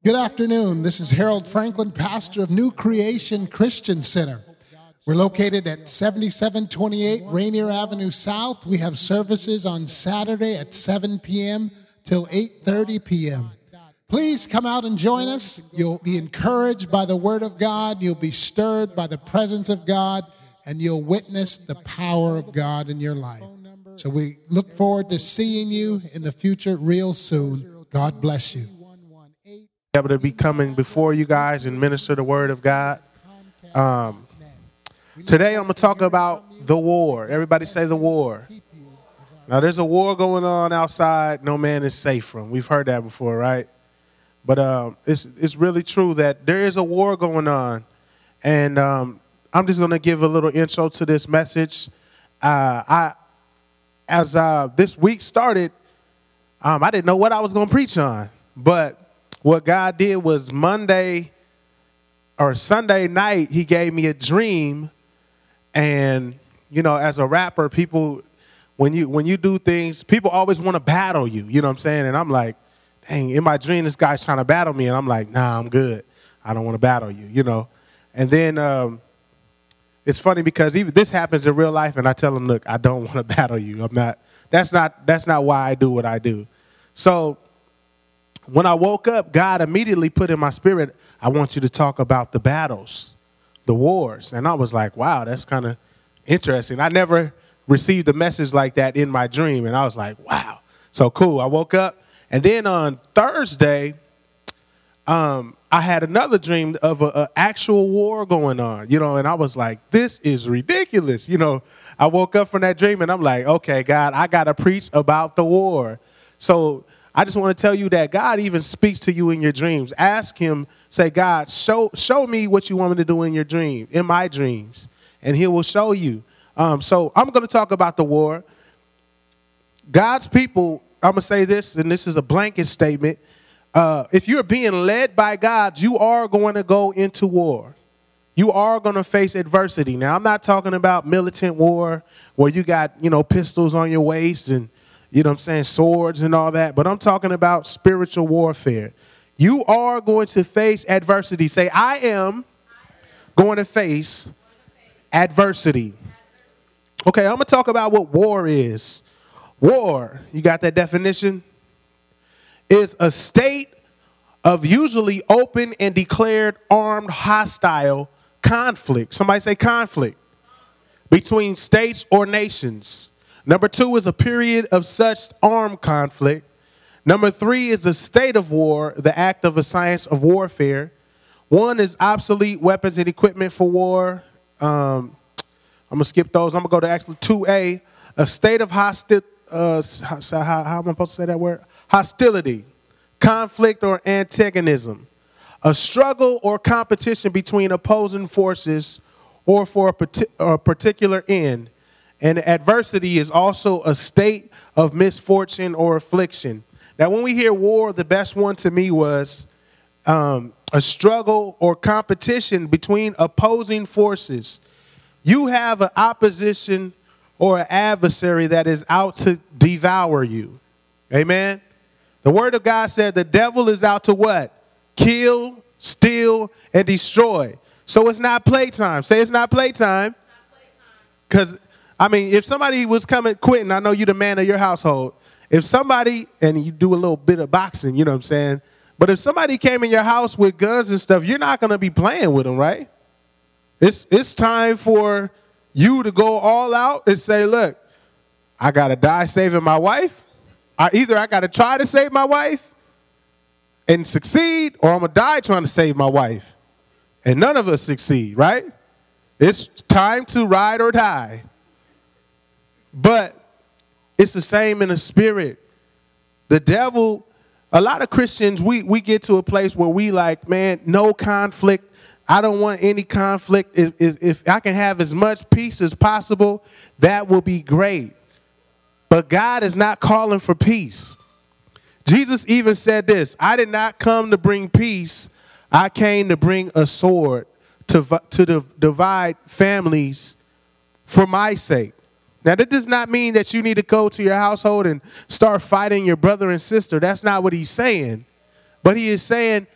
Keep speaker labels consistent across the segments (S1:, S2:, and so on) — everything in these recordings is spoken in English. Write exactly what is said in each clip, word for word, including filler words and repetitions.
S1: Good afternoon. This is Harold Franklin, pastor of New Creation Christian Center. We're located at seventy-seven twenty-eight Rainier Avenue South. We have services on Saturday at seven p.m. till eight thirty p.m. Please come out and join us. You'll be encouraged by the Word of God. You'll be stirred by the presence of God, and you'll witness the power of God in your life. So we look forward to seeing you in the future real soon. God bless you.
S2: Able to be coming before you guys and minister the Word of God. Um, today I'm going to talk about the war. Everybody say the war. Now there's a war going on outside no man is safe from. We've heard that before, right? But um, it's it's really true that there is a war going on. And um, I'm just going to give a little intro to this message. Uh, I, as uh, this week started, um, I didn't know what I was going to preach on. But what God did was Monday or Sunday night, he gave me a dream. And, you know, as a rapper, people, when you when you do things, people always want to battle you. You know what I'm saying? And I'm like, dang, in my dream, this guy's trying to battle me. And I'm like, nah, I'm good. I don't want to battle you, you know. And then um, it's funny because even this happens in real life. And I tell him, look, I don't want to battle you. I'm not. That's not that's not why I do what I do. So when I woke up, God immediately put in my spirit, I want you to talk about the battles, the wars. And I was like, wow, that's kind of interesting. I never received a message like that in my dream. And I was like, wow. So cool. I woke up. And then on Thursday, um, I had another dream of an actual war going on, you know, and I was like, this is ridiculous. You know, I woke up from that dream and I'm like, okay, God, I got to preach about the war. So I just want to tell you that God even speaks to you in your dreams. Ask him, say, God, show show me what you want me to do in your dream, in my dreams, and he will show you. Um, so I'm going to talk about the war. God's people, I'm going to say this, and this is a blanket statement. Uh, if you're being led by God, you are going to go into war. You are going to face adversity. Now, I'm not talking about militant war where you got, you know, pistols on your waist and, you know what I'm saying, swords and all that. But I'm talking about spiritual warfare. You are going to face adversity. Say, I am going to face adversity. Okay, I'm going to talk about what war is. War, you got that definition? Is a state of usually open and declared armed hostile conflict. Somebody say conflict. Between states or nations. Number two is a period of such armed conflict. Number three is a state of war, the act of a science of warfare. One is obsolete weapons and equipment for war. Um, I'm going to skip those. I'm going to go to actually two A, a state of hostility. Uh, how, how am I supposed to say that word? Hostility, conflict or antagonism, a struggle or competition between opposing forces or for a, parti- a particular end. And adversity is also a state of misfortune or affliction. Now, when we hear war, the best one to me was um, a struggle or competition between opposing forces. You have an opposition or an adversary that is out to devour you. Amen. The word of God said the devil is out to what? Kill, steal, and destroy. So it's not playtime. Say it's not playtime. Because, I mean, if somebody was coming, quitting, I know you're the man of your household. If somebody, and you do a little bit of boxing, you know what I'm saying? But if somebody came in your house with guns and stuff, you're not going to be playing with them, right? It's it's time for you to go all out and say, look, I got to die saving my wife. I, either I got to try to save my wife and succeed, or I'm going to die trying to save my wife. And none of us succeed, right? It's time to ride or die. But it's the same in the spirit. The devil, a lot of Christians, we, we get to a place where we like, man, no conflict. I don't want any conflict. If, if, if I can have as much peace as possible, that will be great. But God is not calling for peace. Jesus even said this, I did not come to bring peace. I came to bring a sword to, to divide families for my sake. Now, that does not mean that you need to go to your household and start fighting your brother and sister. That's not what he's saying. But he is saying,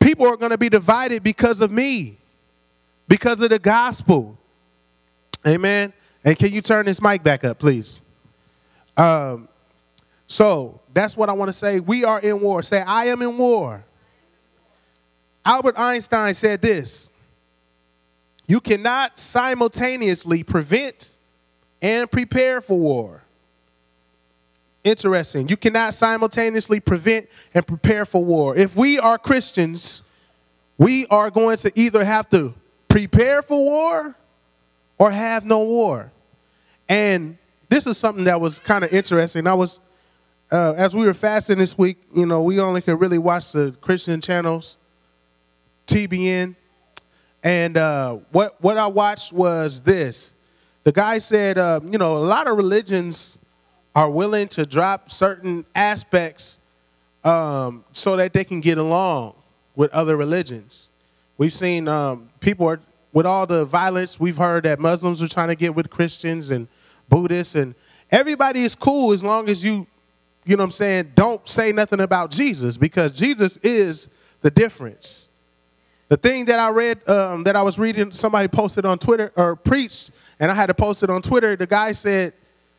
S2: People are going to be divided because of me, because of the gospel. Amen. And can you turn this mic back up, please? Um, so that's what I want to say. We are in war. Say, I am in war. Albert Einstein said this: you cannot simultaneously prevent and prepare for war. Interesting. You cannot simultaneously prevent and prepare for war. If we are Christians, we are going to either have to prepare for war or have no war. And this is something that was kind of interesting. I was, uh, as we were fasting this week, you know, we only could really watch the Christian channels, T B N. And uh, what, what I watched was this. The guy said, uh, you know, a lot of religions are willing to drop certain aspects um, so that they can get along with other religions. We've seen um, people are, with all the violence, we've heard that Muslims are trying to get with Christians and Buddhists, and everybody is cool as long as you, you know what I'm saying, don't say nothing about Jesus, because Jesus is the difference. The thing that I read, um, that I was reading, somebody posted on Twitter or preached, and I had to post it on Twitter. The guy said,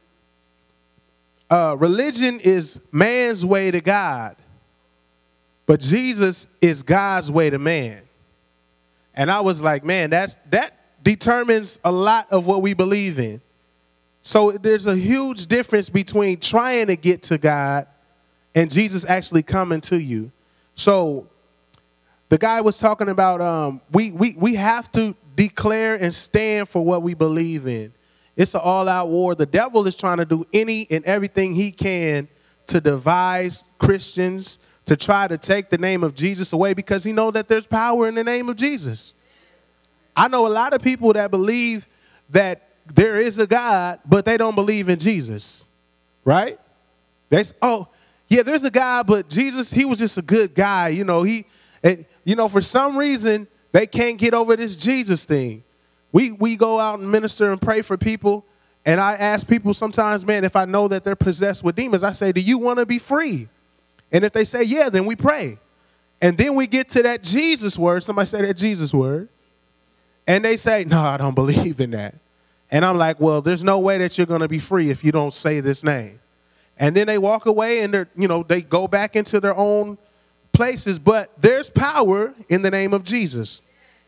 S2: uh, religion is man's way to God, but Jesus is God's way to man. And I was like, man, that's, that determines a lot of what we believe in. So there's a huge difference between trying to get to God and Jesus actually coming to you. So the guy was talking about um, we, we, we have to declare and stand for what we believe in. It's an all-out war. The devil is trying to do any and everything he can to devise Christians, to try to take the name of Jesus away, because he knows that there's power in the name of Jesus. I know a lot of people that believe that there is a God, but they don't believe in Jesus, right? They say, oh, yeah, there's a God, but Jesus, he was just a good guy. You know, he, and, you know, for some reason, they can't get over this Jesus thing. We we go out and minister and pray for people, and I ask people sometimes, man, if I know that they're possessed with demons, I say, do you want to be free? And if they say, yeah, then we pray. And then we get to that Jesus word. Somebody say that Jesus word. And they say, no, I don't believe in that. And I'm like, well, there's no way that you're going to be free if you don't say this name. And then they walk away and they're, you know, they go back into their own places. But there's power in the name of Jesus.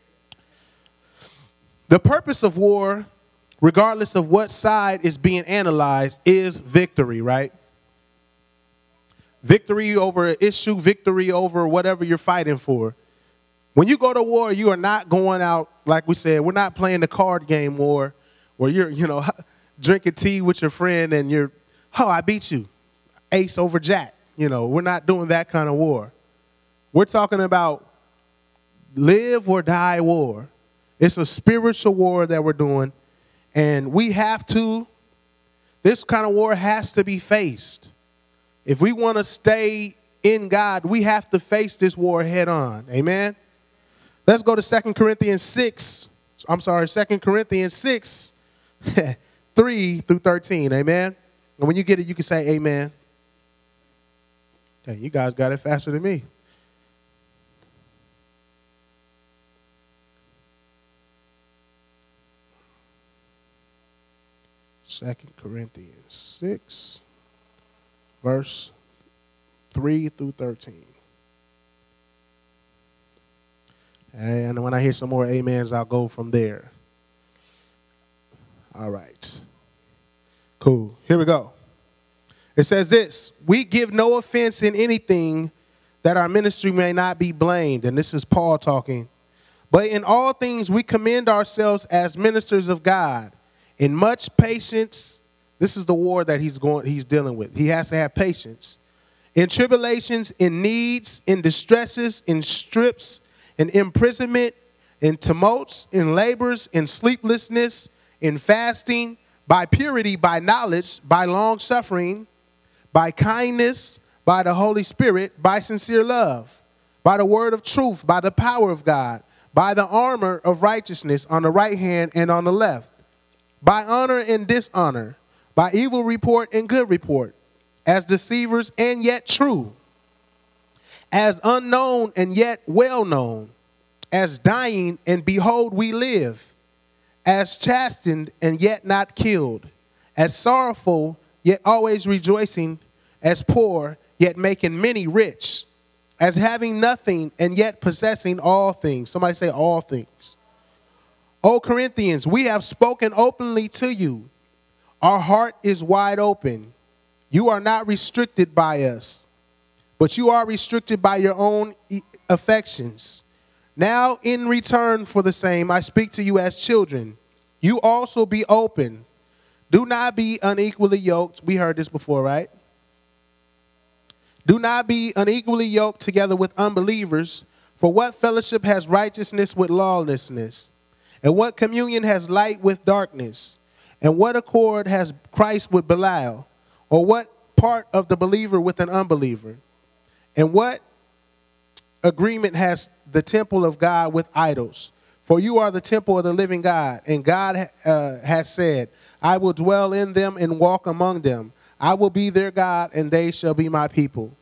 S2: The purpose of war, regardless of what side is being analyzed, is victory, right? Victory over an issue, victory over whatever you're fighting for. When you go to war, you are not going out, like we said, we're not playing the card game war where you're, you know, drinking tea with your friend and you're, oh, I beat you, ace over jack. You know, we're not doing that kind of war. We're talking about live or die war. It's a spiritual war that we're doing, and we have to, this kind of war has to be faced. If we want to stay in God, we have to face this war head on. Amen? Let's go to Second Corinthians six. I'm sorry, Second Corinthians six, three through thirteen. Amen? And when you get it, you can say amen. Hey, you guys got it faster than me. Second Corinthians six, verse three through thirteen. And when I hear some more amens, I'll go from there. All right. Cool. Here we go. It says this: we give no offense in anything, that our ministry may not be blamed. And this is Paul talking. But in all things we commend ourselves as ministers of God, in much patience. This is the war that he's going, he's dealing with. He has to have patience. In tribulations, in needs, in distresses, in strips, in imprisonment, in tumults, in labors, in sleeplessness, in fasting, by purity, by knowledge, by long suffering, by kindness, by the Holy Spirit, by sincere love, by the word of truth, by the power of God, by the armor of righteousness on the right hand and on the left, by honor and dishonor, by evil report and good report, as deceivers and yet true, as unknown and yet well known, as dying and behold we live, as chastened and yet not killed, as sorrowful yet always rejoicing, as poor yet making many rich, as having nothing and yet possessing all things. Somebody say all things. O Corinthians, we have spoken openly to you. Our heart is wide open. You are not restricted by us, but you are restricted by your own affections. Now, in return for the same, I speak to you as children. You also be open. Do not be unequally yoked. We heard this before, right? Do not be unequally yoked together with unbelievers. For what fellowship has righteousness with lawlessness? And what communion has light with darkness? And what accord has Christ with Belial? Or what part of the believer with an unbeliever? And what agreement has the temple of God with idols? For you are the temple of the living God. And God uh, has said, I will dwell in them and walk among them. I will be their God, and they shall be my people.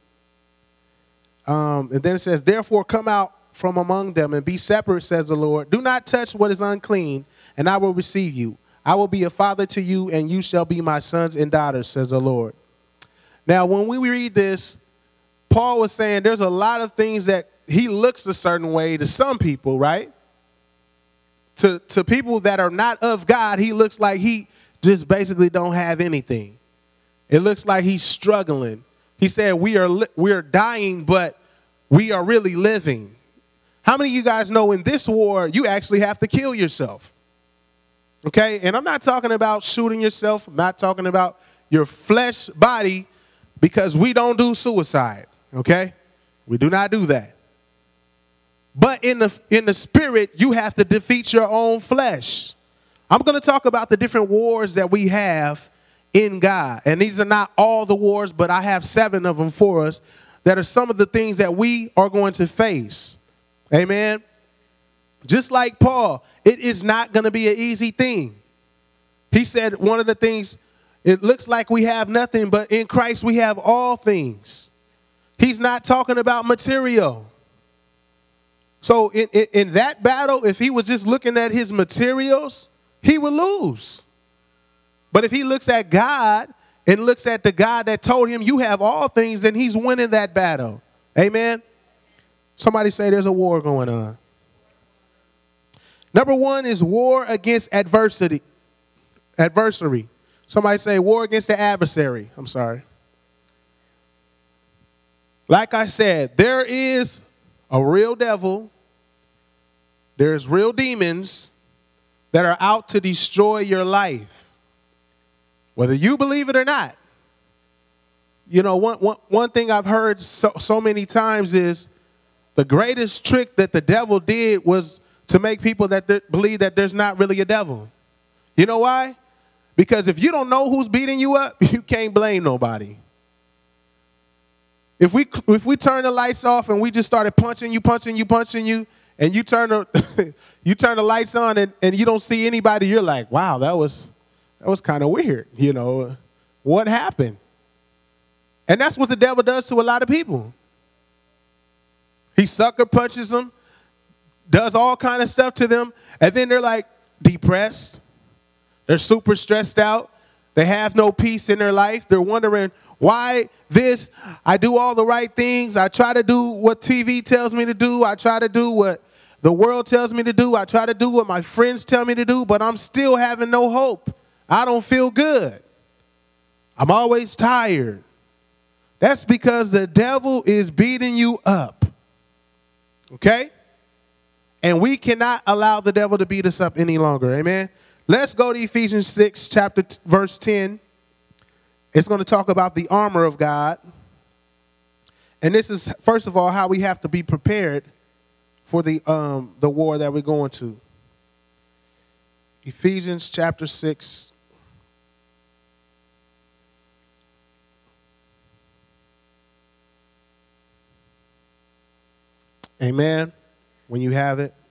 S2: Um, and then it says, therefore come out from among them and be separate, says the Lord. Do not touch what is unclean, and I will receive you. I will be a father to you, and you shall be my sons and daughters, says the Lord. Now, when we read this, Paul was saying there's a lot of things that he looks a certain way to some people, right? To, to people that are not of God, he looks like he just basically don't have anything. It looks like he's struggling. He said we are li- we are dying, but we are really living. How many of you guys know in this war, you actually have to kill yourself? Okay, and I'm not talking about shooting yourself. I'm not talking about your flesh body, because we don't do suicide, okay? We do not do that. But in the in the spirit, you have to defeat your own flesh. I'm going to talk about the different wars that we have in God. And these are not all the wars, but I have seven of them for us that are some of the things that we are going to face. Amen. Just like Paul, it is not going to be an easy thing. He said one of the things, it looks like we have nothing, but in Christ we have all things. He's not talking about material. So in, in, in that battle, if he was just looking at his materials, he would lose. But if he looks at God and looks at the God that told him you have all things, then he's winning that battle. Amen. Somebody say there's a war going on. Number one is war against adversity. Adversary. Somebody say war against the adversary. I'm sorry. Like I said, there is a real devil. There's real demons that are out to destroy your life, whether you believe it or not. You know, one, one, one thing I've heard so, so many times is the greatest trick that the devil did was to make people that th- believe that there's not really a devil. You know why? Because if you don't know who's beating you up, you can't blame nobody. If we if we turn the lights off and we just started punching you, punching you, punching you, and you turn the you turn the lights on and, and you don't see anybody, you're like, wow, that was that was kind of weird. You know, what happened? And that's what the devil does to a lot of people. He sucker punches them, does all kind of stuff to them, and then they're like depressed. They're super stressed out. They have no peace in their life. They're wondering why this, I do all the right things. I try to do what T V tells me to do. I try to do what the world tells me to do. I try to do what my friends tell me to do, but I'm still having no hope. I don't feel good. I'm always tired. That's because the devil is beating you up. Okay? And we cannot allow the devil to beat us up any longer. Amen? Let's go to Ephesians six, chapter t- verse ten. It's going to talk about the armor of God. And this is, first of all, how we have to be prepared for the um, the war that we're going to. Ephesians chapter six. Amen. When you have it.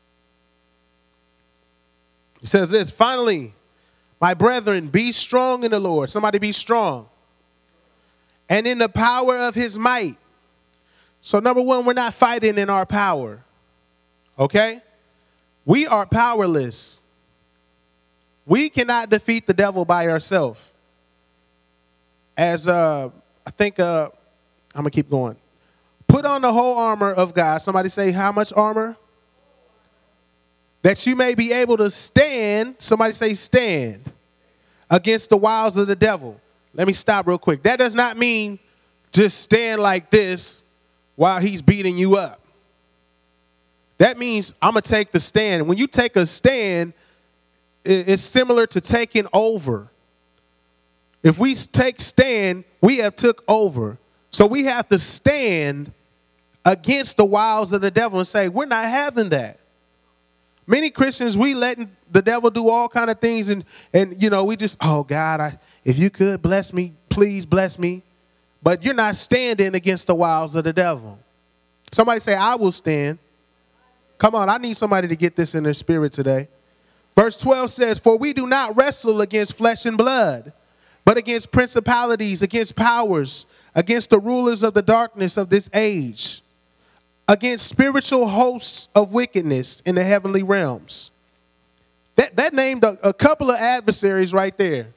S2: It says this, finally, my brethren, be strong in the Lord. Somebody be strong. And in the power of his might. So number one, we're not fighting in our power. Okay? We are powerless. We cannot defeat the devil by ourselves. As uh, I think, uh, I'm going to keep going. Put on the whole armor of God. Somebody say, how much armor? That you may be able to stand. Somebody say, stand against the wiles of the devil. Let me stop real quick. That does not mean just stand like this while he's beating you up. That means I'm going to take the stand. When you take a stand, it's similar to taking over. If we take stand, we have took over. So we have to stand against the wiles of the devil and say, we're not having that. Many Christians, we letting the devil do all kind of things. And, and you know, we just, oh, God, I, if you could bless me, please bless me. But you're not standing against the wiles of the devil. Somebody say, I will stand. Come on, I need somebody to get this in their spirit today. Verse twelve says, for we do not wrestle against flesh and blood, but against principalities, against powers, against the rulers of the darkness of this age, against spiritual hosts of wickedness in the heavenly realms. That, that named a, a couple of adversaries right there.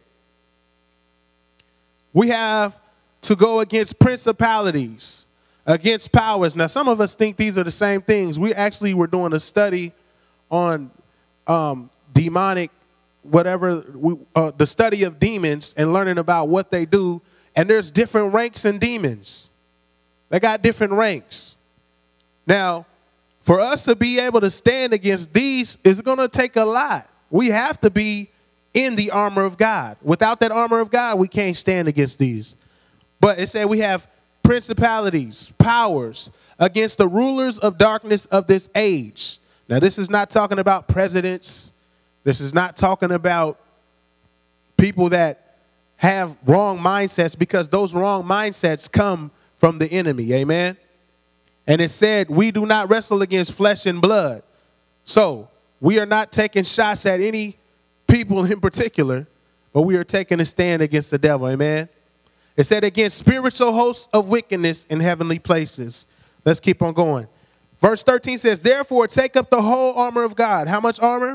S2: We have to go against principalities, against powers. Now, some of us think these are the same things. We actually were doing a study on um, demonic, whatever, we, uh, the study of demons and learning about what they do. And there's different ranks in demons. They got different ranks. Now, for us to be able to stand against these is going to take a lot. We have to be in the armor of God. Without that armor of God, we can't stand against these. But it said we have principalities, powers against the rulers of darkness of this age. Now, this is not talking about presidents. This is not talking about people that have wrong mindsets, because those wrong mindsets come from the enemy. Amen. And it said, we do not wrestle against flesh and blood. So we are not taking shots at any people in particular, but we are taking a stand against the devil. Amen. It said against spiritual hosts of wickedness in heavenly places. Let's keep on going. Verse thirteen says, therefore, take up the whole armor of God. How much armor?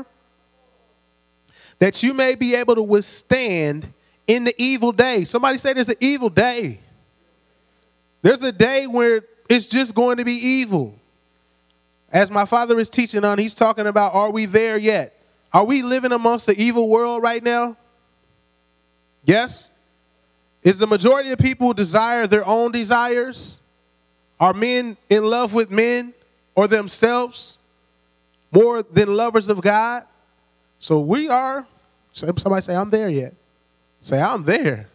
S2: That you may be able to withstand in the evil day. Somebody say there's an evil day. There's a day where it's just going to be evil. As my father is teaching on, he's talking about, are we there yet? Are we living amongst the evil world right now? Yes. Is the majority of people desire their own desires? Are men in love with men or themselves more than lovers of God? So we are. Somebody say, I'm there yet. Say, I'm there.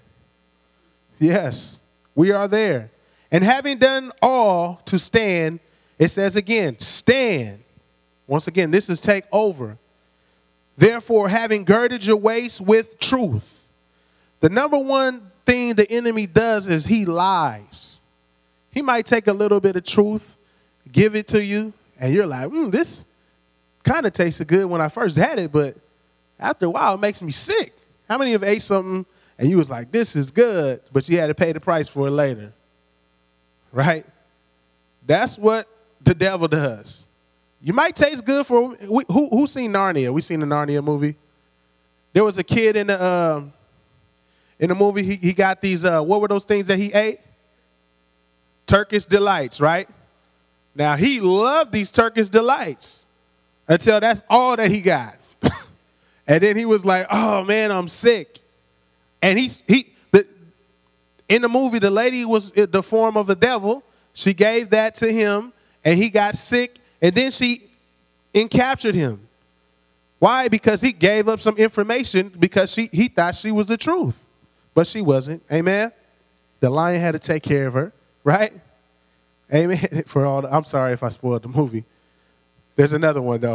S2: Yes, we are there. And having done all to stand, it says again, stand. Once again, this is take over. Therefore, having girded your waist with truth. The number one thing the enemy does is he lies. He might take a little bit of truth, give it to you, and you're like, mm, this kind of tasted good when I first had it, but after a while, it makes me sick. How many have ate something and you was like, this is good, but you had to pay the price for it later? Right? That's what the devil does. You might taste good for, who, who seen Narnia? We seen the Narnia movie. There was a kid in the, uh, in the movie, he, he got these, uh, what were those things that he ate? Turkish Delights, right? Now, he loved these Turkish Delights until that's all that he got. And then he was like, oh, man, I'm sick. And he, he the, in the movie, the lady was the form of a devil. She gave that to him, and he got sick. And then she encaptured him. Why? Because he gave up some information because she, he thought she was the truth. But she wasn't. Amen? The lion had to take care of her, right? Amen. For all the, I'm sorry if I spoiled the movie. There's another one, though.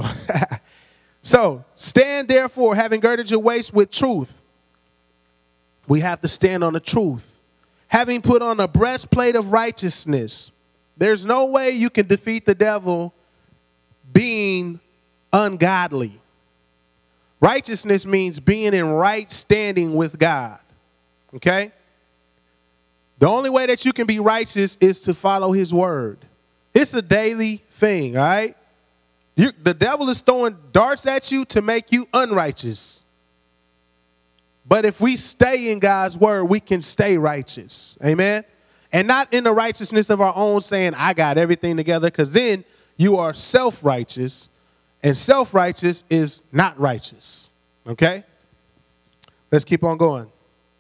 S2: So, stand therefore, having girded your waist with truth. We have to stand on the truth. Having put on a breastplate of righteousness. There's no way you can defeat the devil being ungodly. Righteousness means being in right standing with God. Okay? The only way that you can be righteous is to follow his word. It's a daily thing, all right? You, the devil is throwing darts at you to make you unrighteous. But if we stay in God's word, we can stay righteous. Amen? And not in the righteousness of our own saying, I got everything together, because then you are self-righteous, and self-righteous is not righteous. Okay? Let's keep on going.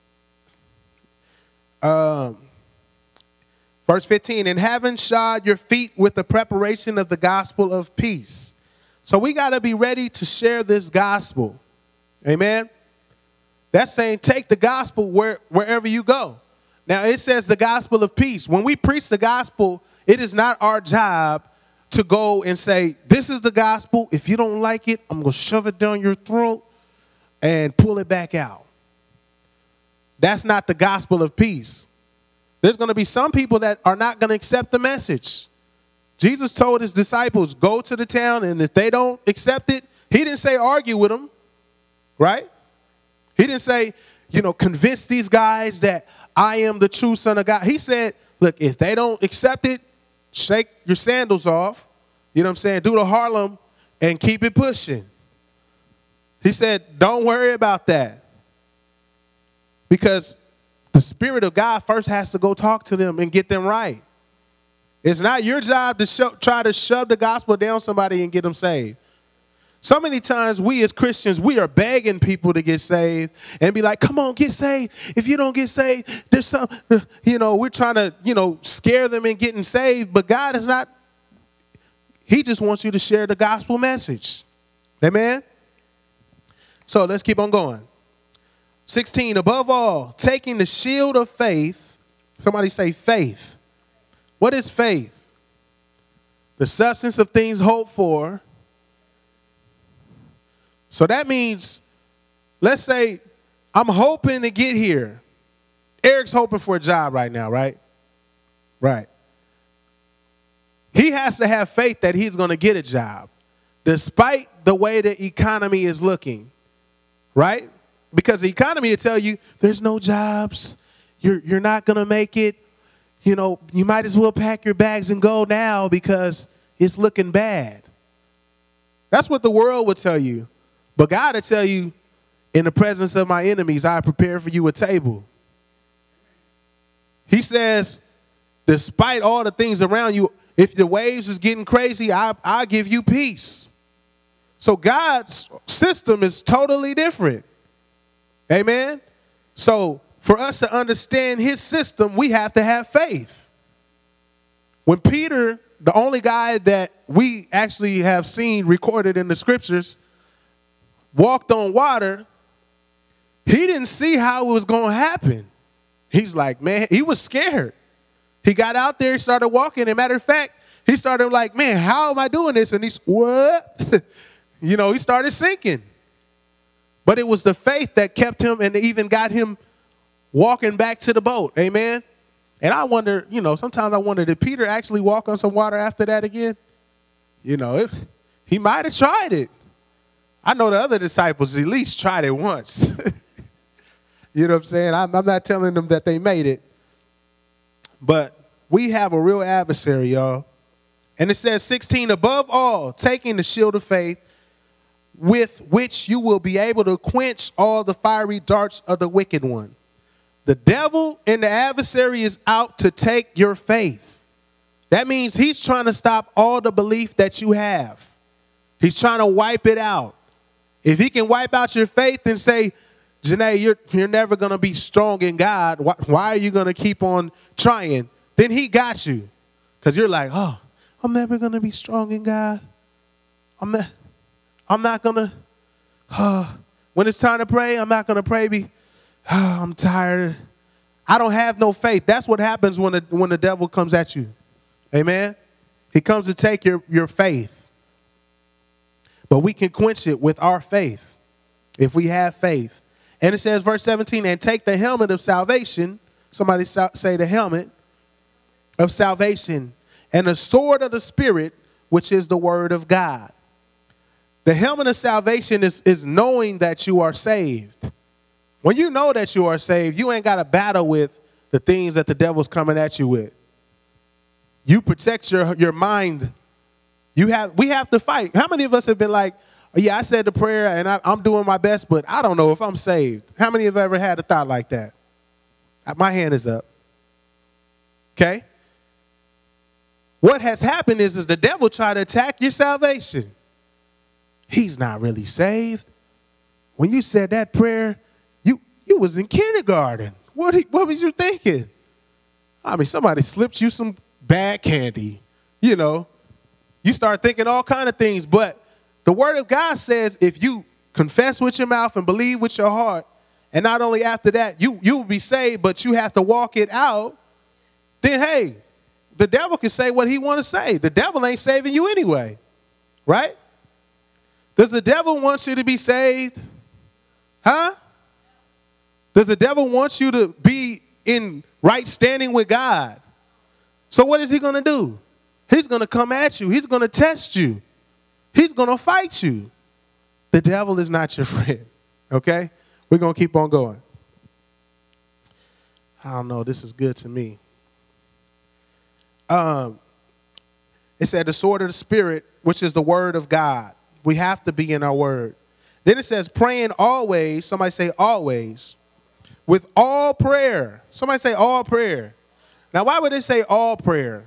S2: Um, verse fifteen, and having shod your feet with the preparation of the gospel of peace. So we got to be ready to share this gospel. Amen? That's saying take the gospel where, wherever you go. Now, it says the gospel of peace. When we preach the gospel, it is not our job to go and say, this is the gospel. If you don't like it, I'm going to shove it down your throat and pull it back out. That's not the gospel of peace. There's going to be some people that are not going to accept the message. Jesus told his disciples, go to the town, and if they don't accept it, he didn't say argue with them, right? He didn't say, you know, convince these guys that I am the true son of God. He said, look, if they don't accept it, shake your sandals off. You know what I'm saying? Do the Harlem and keep it pushing. He said, don't worry about that. Because the Spirit of God first has to go talk to them and get them right. It's not your job to show, try to shove the gospel down somebody and get them saved. So many times we as Christians, we are begging people to get saved and be like, come on, get saved. If you don't get saved, there's some, you know, we're trying to, you know, scare them in getting saved. But God is not, he just wants you to share the gospel message. Amen? So let's keep on going. sixteen, above all, taking the shield of faith. Somebody say faith. What is faith? The substance of things hoped for. So that means, let's say I'm hoping to get here. Eric's hoping for a job right now, right? Right. He has to have faith that he's going to get a job, despite the way the economy is looking, right? Because the economy will tell you there's no jobs. You're, you're not going to make it. You know, you might as well pack your bags and go now because it's looking bad. That's what the world would tell you. But God will tell you, in the presence of my enemies, I prepare for you a table. He says, despite all the things around you, if the waves is getting crazy, I, I'll give you peace. So God's system is totally different. Amen? So for us to understand his system, we have to have faith. When Peter, the only guy that we actually have seen recorded in the scriptures, walked on water, he didn't see how it was going to happen. He's like, man, he was scared. He got out there, he started walking. And matter of fact, he started like, man, how am I doing this? And he's, what? You know, he started sinking. But it was the faith that kept him and even got him walking back to the boat. Amen. And I wonder, you know, sometimes I wonder, did Peter actually walk on some water after that again? You know, if, he might have tried it. I know the other disciples at least tried it once. You know what I'm saying? I'm, I'm not telling them that they made it. But we have a real adversary, y'all. And it says sixteen, above all, taking the shield of faith, with which you will be able to quench all the fiery darts of the wicked one. The devil and the adversary is out to take your faith. That means he's trying to stop all the belief that you have. He's trying to wipe it out. If he can wipe out your faith and say, Janae, you're, you're never going to be strong in God. Why, why are you going to keep on trying? Then he got you. Because you're like, oh, I'm never going to be strong in God. I'm not, I'm not going to, uh, when it's time to pray, I'm not going to pray. Be, oh, I'm tired. I don't have no faith. That's what happens when the, when the devil comes at you. Amen? He comes to take your, your faith. But we can quench it with our faith, if we have faith. And it says, verse seventeen, and take the helmet of salvation. Somebody say the helmet of salvation. And the sword of the Spirit, which is the word of God. The helmet of salvation is, is knowing that you are saved. When you know that you are saved, you ain't got to battle with the things that the devil's coming at you with. you protect your, your mind. You have, we have to fight. How many of us have been like, yeah, I said the prayer and I, I'm doing my best, but I don't know if I'm saved. How many have ever had a thought like that? My hand is up. Okay? What has happened is, is the devil tried to attack your salvation. He's not really saved. When you said that prayer, you, you was in kindergarten. What, what was you thinking? I mean, somebody slipped you some bad candy. You know, you start thinking all kind of things. But the word of God says if you confess with your mouth and believe with your heart, and not only after that, you, you will be saved, but you have to walk it out, then, hey, the devil can say what he want to say. The devil ain't saving you anyway, right? Does the devil want you to be saved? Huh? Does the devil want you to be in right standing with God? So what is he going to do? He's going to come at you. He's going to test you. He's going to fight you. The devil is not your friend, okay? We're going to keep on going. I don't know. This is good to me. Um, it said the sword of the Spirit, which is the word of God. We have to be in our word. Then it says praying always. Somebody say always. With all prayer. Somebody say all prayer. Now, why would it say all prayer?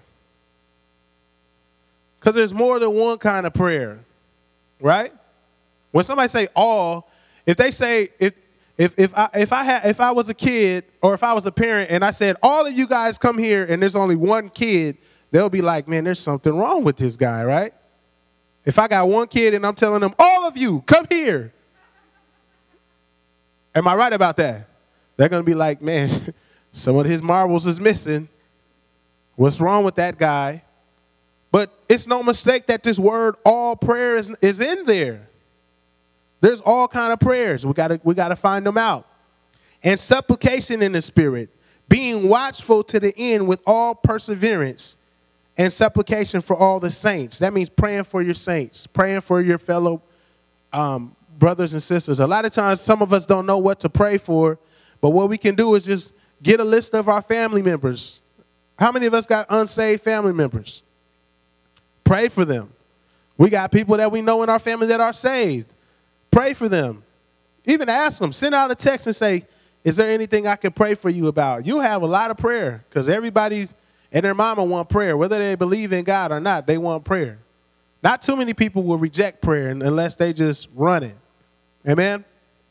S2: Because there's more than one kind of prayer, right? When somebody say all, if they say, if if if I if I had if I was a kid or if I was a parent and I said all of you guys come here and there's only one kid, they'll be like, man, there's something wrong with this guy, right? If I got one kid and I'm telling them, all of you, come here. Am I right about that? They're going to be like, man, some of his marbles is missing. What's wrong with that guy? But it's no mistake that this word, all prayer, is, is in there. There's all kind of prayers. We gotta, we gotta find them out. And supplication in the Spirit, being watchful to the end with all perseverance and supplication for all the saints. That means praying for your saints, praying for your fellow um, brothers and sisters. A lot of times, some of us don't know what to pray for, but what we can do is just get a list of our family members. How many of us got unsaved family members? Pray for them. We got people that we know in our family that are saved. Pray for them. Even ask them. Send out a text and say, is there anything I can pray for you about? You'll have a lot of prayer because everybody and their mama want prayer. Whether they believe in God or not, they want prayer. Not too many people will reject prayer unless they just run it. Amen?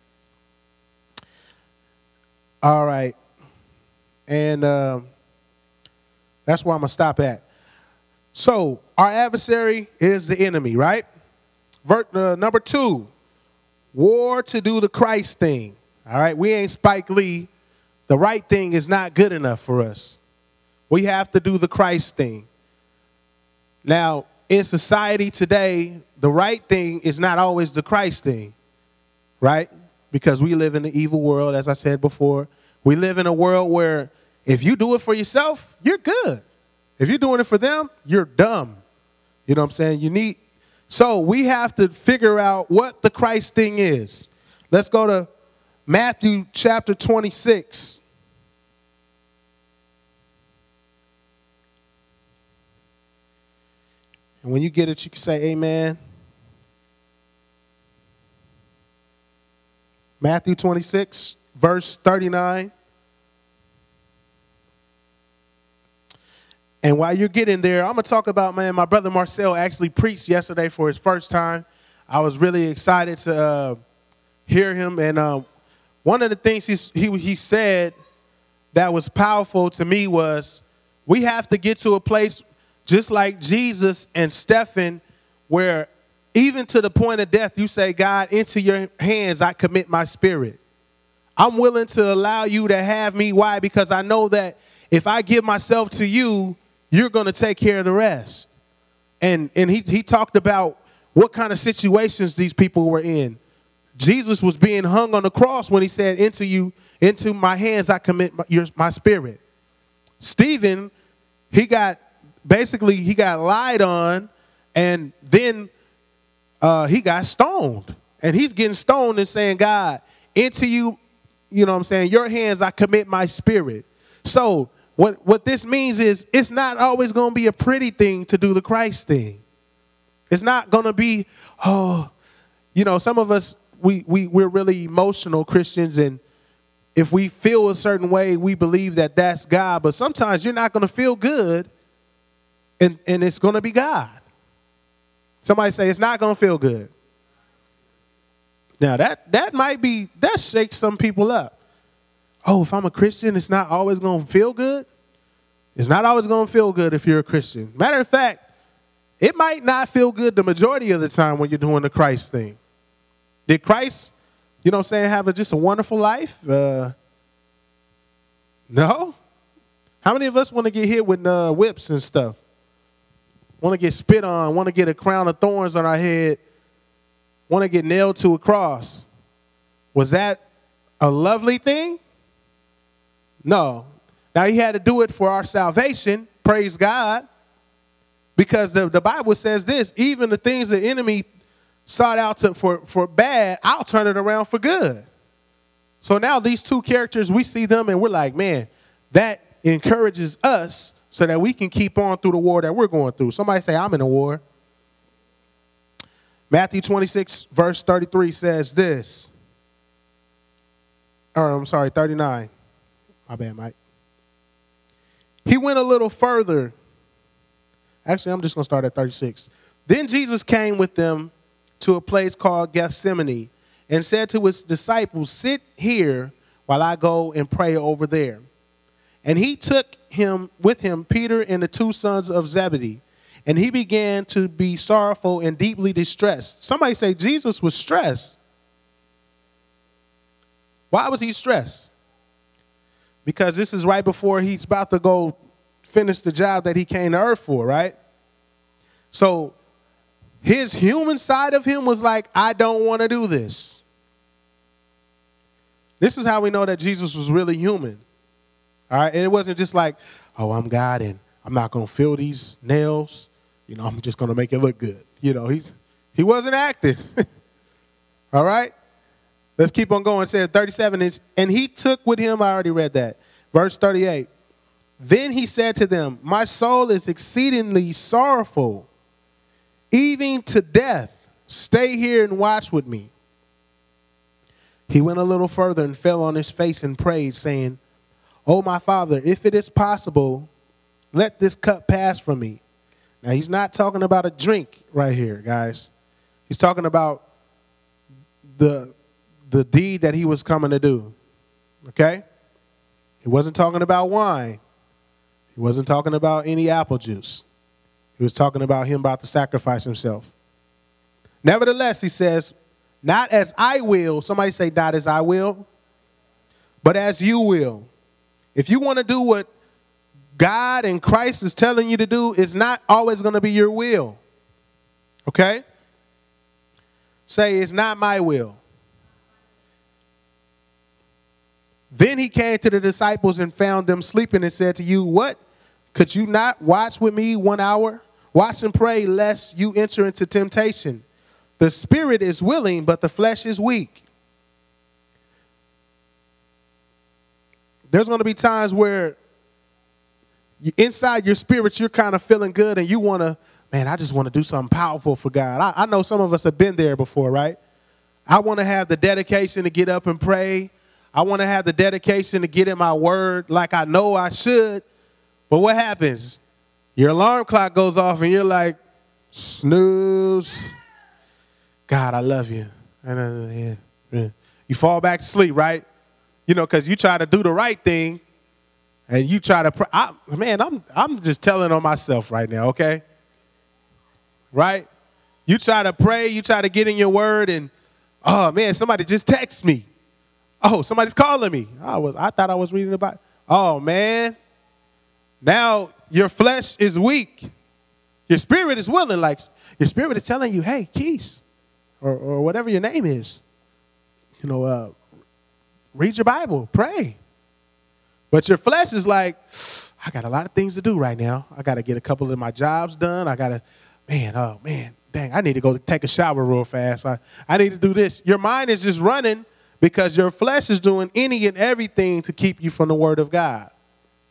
S2: All right. And uh, that's where I'm going to stop at. So our adversary is the enemy, right? Ver- uh, number two, war to do the Christ thing. All right, we ain't Spike Lee. The right thing is not good enough for us. We have to do the Christ thing. Now, in society today, the right thing is not always the Christ thing, right? Because we live in an evil world, as I said before. We live in a world where if you do it for yourself, you're good. If you're doing it for them, you're dumb. You know what I'm saying? You need. So we have to figure out what the Christ thing is. Let's go to Matthew chapter twenty-six. And when you get it, you can say amen. Matthew twenty-six, verse thirty-nine. And while you're getting there, I'm going to talk about, man, my brother Marcel actually preached yesterday for his first time. I was really excited to uh, hear him. And um, one of the things he's, he he said that was powerful to me was we have to get to a place just like Jesus and Stephen where even to the point of death, you say, God, into your hands I commit my spirit. I'm willing to allow you to have me. Why? Because I know that if I give myself to you, you're going to take care of the rest. And and he, he talked about what kind of situations these people were in. Jesus was being hung on the cross when he said, into you, into my hands I commit my, your, my spirit. Stephen, he got, basically he got lied on, and then uh, he got stoned. And he's getting stoned and saying, God, into you, you know what I'm saying, your hands I commit my spirit. So what, what this means is it's not always going to be a pretty thing to do the Christ thing. It's not going to be, oh, you know, some of us, we, we, we're really emotional Christians, and if we feel a certain way, we believe that that's God. But sometimes you're not going to feel good, and, and it's going to be God. Somebody say it's not going to feel good. Now, that, that might be, that shakes some people up. Oh, if I'm a Christian, it's not always going to feel good? It's not always going to feel good if you're a Christian. Matter of fact, it might not feel good the majority of the time when you're doing the Christ thing. Did Christ, you know what I'm saying, have a, just a wonderful life? Uh, no? How many of us want to get hit with uh, whips and stuff? Want to get spit on, want to get a crown of thorns on our head, want to get nailed to a cross? Was that a lovely thing? No. Now, he had to do it for our salvation, praise God, because the, the Bible says this, even the things the enemy sought out to, for, for bad, I'll turn it around for good. So now these two characters, we see them and we're like, man, that encourages us so that we can keep on through the war that we're going through. Somebody say, I'm in a war. Matthew twenty-six, verse thirty-three says this. Or I'm sorry, thirty-nine. My bad, Mike. He went a little further. Actually, I'm just going to start at thirty-six. Then Jesus came with them to a place called Gethsemane and said to his disciples, sit here while I go and pray over there. And he took him with him, Peter and the two sons of Zebedee, and he began to be sorrowful and deeply distressed. Somebody say Jesus was stressed. Why was he stressed? Because this is right before he's about to go finish the job that he came to earth for, right? So his human side of him was like, I don't want to do this. This is how we know that Jesus was really human. All right, and it wasn't just like, oh, I'm God and I'm not going to feel these nails. You know, I'm just going to make it look good. You know, he's he wasn't acting. All right, let's keep on going. It says thirty-seven is, and he took with him, I already read that. Verse thirty-eight. Then he said to them, my soul is exceedingly sorrowful, even to death. Stay here and watch with me. He went a little further and fell on his face and prayed, saying, oh, my Father, if it is possible, let this cup pass from me. Now, he's not talking about a drink right here, guys. He's talking about the, the deed that he was coming to do, okay? He wasn't talking about wine. He wasn't talking about any apple juice. He was talking about him about to sacrifice himself. Nevertheless, he says, not as I will. Somebody say, not as I will, but as you will. If you want to do what God and Christ is telling you to do, it's not always going to be your will. Okay? Say, it's not my will. Then he came to the disciples and found them sleeping and said to you, what? Could you not watch with me one hour? Watch and pray lest you enter into temptation. The spirit is willing, but the flesh is weak. There's going to be times where you, inside your spirit, you're kind of feeling good and you want to, man, I just want to do something powerful for God. I, I know some of us have been there before, right? I want to have the dedication to get up and pray. I want to have the dedication to get in my word like I know I should. But what happens? Your alarm clock goes off and you're like, snooze. God, I love you. You fall back to sleep, right? You know, because you try to do the right thing and you try to, pray. I, man, I'm I'm just telling on myself right now, okay? Right? You try to pray, you try to get in your word and, oh, man, somebody just texted me. Oh, somebody's calling me. I was, I thought I was reading about, oh, man. Now your flesh is weak. Your spirit is willing. Like your spirit is telling you, hey, Keys, or, or whatever your name is, you know, uh, read your Bible, pray. But your flesh is like, I got a lot of things to do right now. I got to get a couple of my jobs done. I got to, man, oh, man, dang, I need to go take a shower real fast. I, I need to do this. Your mind is just running because your flesh is doing any and everything to keep you from the word of God.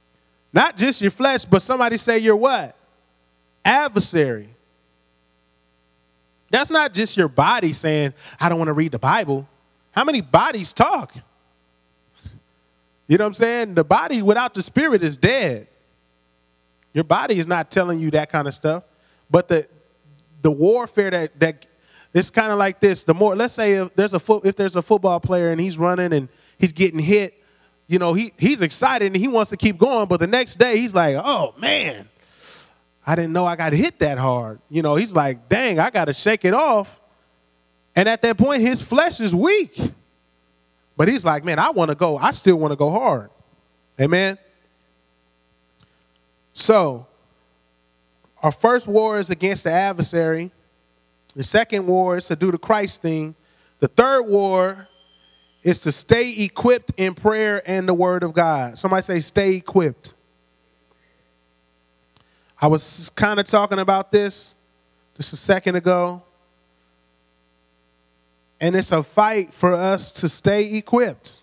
S2: Not just your flesh, but somebody say you're what? Adversary. That's not just your body saying, I don't want to read the Bible. How many bodies talk? You know what I'm saying? The body without the spirit is dead. Your body is not telling you that kind of stuff. But the the warfare that that it's kind of like this. The more, let's say if there's a foot, if there's a football player and he's running and he's getting hit, you know, he he's excited and he wants to keep going. But the next day he's like, oh man, I didn't know I got hit that hard. You know, he's like, dang, I got to shake it off. And at that point, his flesh is weak. But he's like, man, I want to go. I still want to go hard. Amen. So our first war is against the adversary. The second war is to do the Christ thing. The third war is to stay equipped in prayer and the word of God. Somebody say stay equipped. I was kind of talking about this just a second ago. And it's a fight for us to stay equipped.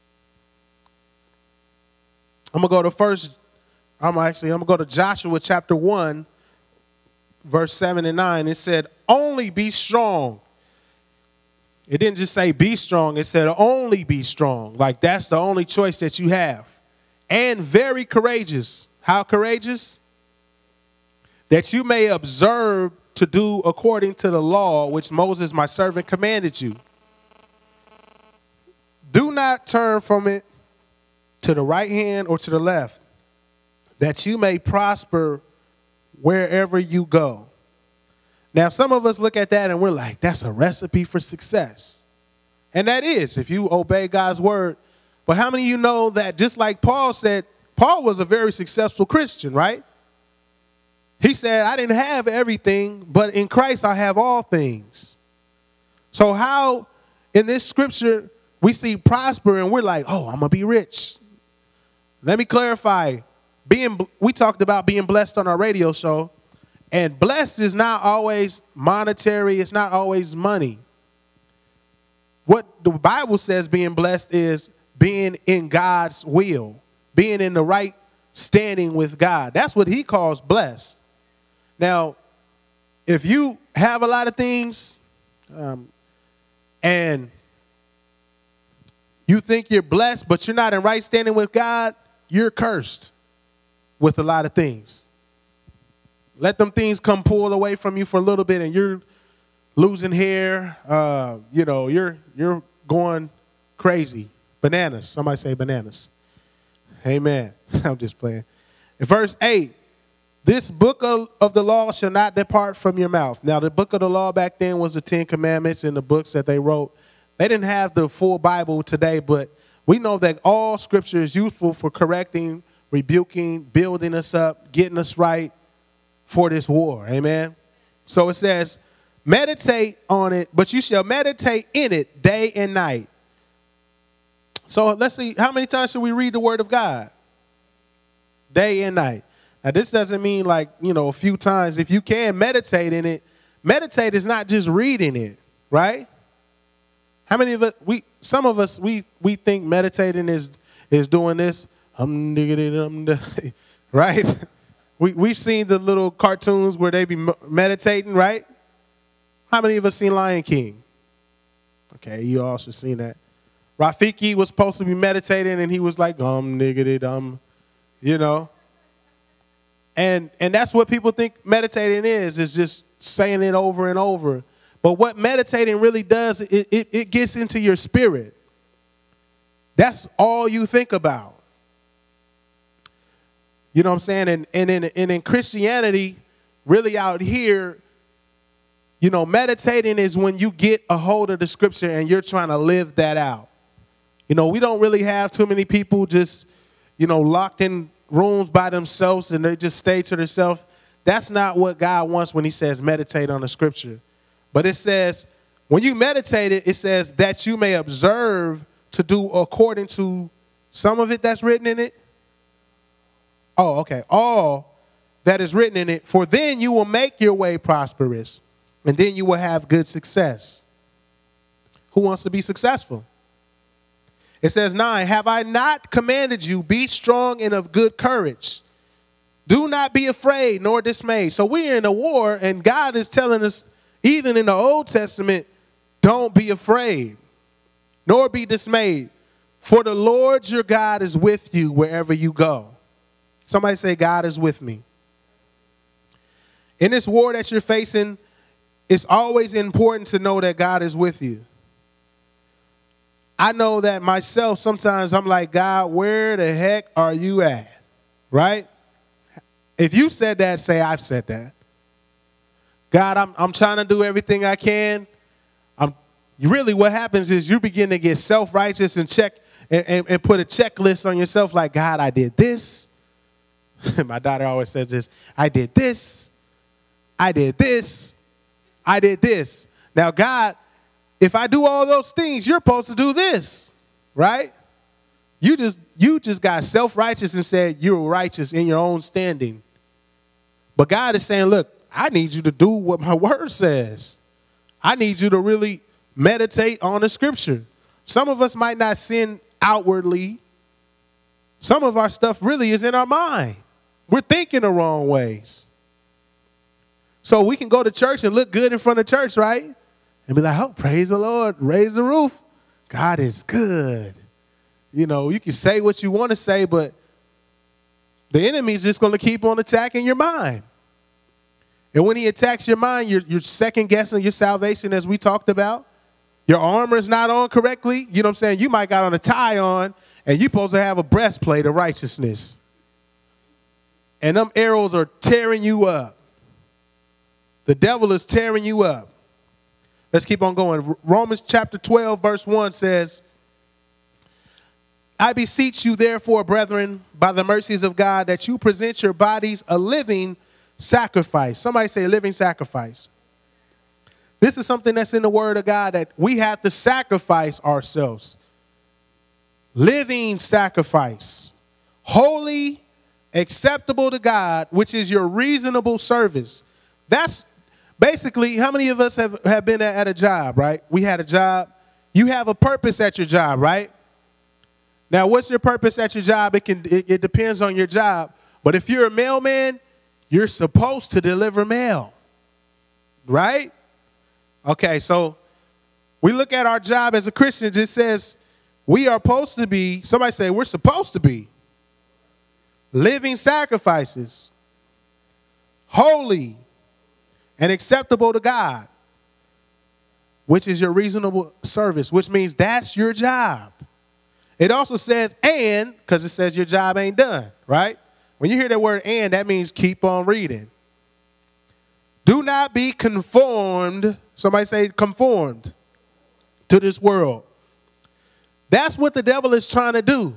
S2: I'm going to go to first, I'm actually, I'm going to go to Joshua chapter one, verse seven and nine. It said, only be strong. It didn't just say be strong. It said only be strong. Like that's the only choice that you have. And very courageous. How courageous? That you may observe to do according to the law which Moses my servant commanded you. Do not turn from it to the right hand or to the left, that you may prosper wherever you go. Now, some of us look at that and we're like, that's a recipe for success. And that is, if you obey God's word. But how many of you know that just like Paul said, Paul was a very successful Christian, right? He said, I didn't have everything, but in Christ I have all things. So how in this scripture we see prosper and we're like, oh, I'm going to be rich. Let me clarify. Being, we talked about being blessed on our radio show. And blessed is not always monetary. It's not always money. What the Bible says being blessed is being in God's will, being in the right standing with God. That's what he calls blessed. Now, if you have a lot of things um, and you think you're blessed, but you're not in right standing with God, you're cursed with a lot of things. Let them things come pull away from you for a little bit and you're losing hair. Uh, you know, you're you're going crazy. Bananas. Somebody say bananas. Amen. I'm just playing. In verse eight. This book of, of the law shall not depart from your mouth. Now, the book of the law back then was the Ten Commandments and the books that they wrote. They didn't have the full Bible today, but we know that all scripture is useful for correcting, rebuking, building us up, getting us right for this war. Amen. So it says, meditate on it, but you shall meditate in it day and night. So let's see, how many times should we read the word of God? Day and night. Now, this doesn't mean like, you know, a few times. If you can meditate in it, meditate is not just reading it, right? How many of us, we, some of us, we we think meditating is is doing this, um, diggity, um, right? We, we've seen the little cartoons where they be meditating, right? How many of us seen Lion King? Okay, you all should seen that. Rafiki was supposed to be meditating, and he was like, um, diggity, um, you know. And and that's what people think meditating is, is just saying it over and over. But what meditating really does, it, it, it gets into your spirit. That's all you think about. You know what I'm saying? And, and, in, and in Christianity, really out here, you know, meditating is when you get a hold of the scripture and you're trying to live that out. You know, we don't really have too many people just, you know, locked in rooms by themselves and they just stay to themselves. That's not what God wants when he says meditate on the scripture. But it says, when you meditate it, it says that you may observe to do according to some of it that's written in it. Oh, okay. All that is written in it. For then you will make your way prosperous, and then you will have good success. Who wants to be successful? It says nine, have I not commanded you, be strong and of good courage. Do not be afraid nor dismayed. So we're in a war, and God is telling us, even in the Old Testament, don't be afraid nor be dismayed. For the Lord your God is with you wherever you go. Somebody say, God is with me. In this war that you're facing, it's always important to know that God is with you. I know that myself, sometimes I'm like, God, where the heck are you at? Right? If you said that, say, I've said that. God, I'm, I'm trying to do everything I can. I'm really, what happens is you begin to get self-righteous and check and, and, and put a checklist on yourself like, God, I did this. My daughter always says this. I did this. I did this. I did this. Now, God, if I do all those things, you're supposed to do this, right? You just you just got self-righteous and said you're righteous in your own standing. But God is saying, look, I need you to do what my word says. I need you to really meditate on the scripture. Some of us might not sin outwardly. Some of our stuff really is in our mind. We're thinking the wrong ways. So we can go to church and look good in front of church, right? And be like, oh, praise the Lord, raise the roof. God is good. You know, you can say what you want to say, but the enemy's just going to keep on attacking your mind. And when he attacks your mind, you're, you're second guessing your salvation, as we talked about. Your armor is not on correctly. You know what I'm saying? You might got on a tie on, and you're supposed to have a breastplate of righteousness. And them arrows are tearing you up. The devil is tearing you up. Let's keep on going. Romans chapter twelve, verse one says, I beseech you, therefore, brethren, by the mercies of God, that you present your bodies a living sacrifice. Somebody say living sacrifice. This is something that's in the word of God, that we have to sacrifice ourselves. Living sacrifice. Holy, acceptable to God, which is your reasonable service. That's basically, how many of us have, have been at, at a job, right? We had a job. You have a purpose at your job, right? Now, what's your purpose at your job? It can it, it depends on your job. But if you're a mailman, you're supposed to deliver mail, right? Okay, so we look at our job as a Christian. It just says we are supposed to be, somebody say we're supposed to be living sacrifices, holy and acceptable to God, which is your reasonable service, which means that's your job. It also says and, because it says your job ain't done, right? When you hear that word and, that means keep on reading. Do not be conformed, somebody say conformed, to this world. That's what the devil is trying to do.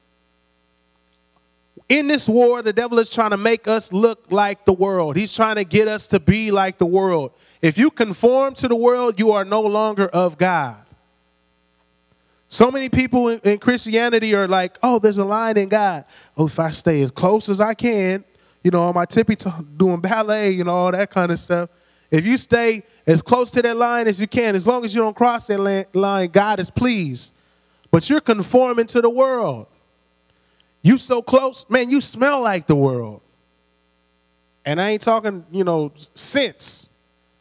S2: In this war, the devil is trying to make us look like the world. He's trying to get us to be like the world. If you conform to the world, you are no longer of God. So many people in, in Christianity are like, oh, there's a line in God. Oh, if I stay as close as I can, you know, on my tippy toe, doing ballet, you know, all that kind of stuff. If you stay as close to that line as you can, as long as you don't cross that line, God is pleased. But you're conforming to the world. You so close, man, you smell like the world. And I ain't talking, you know, sense.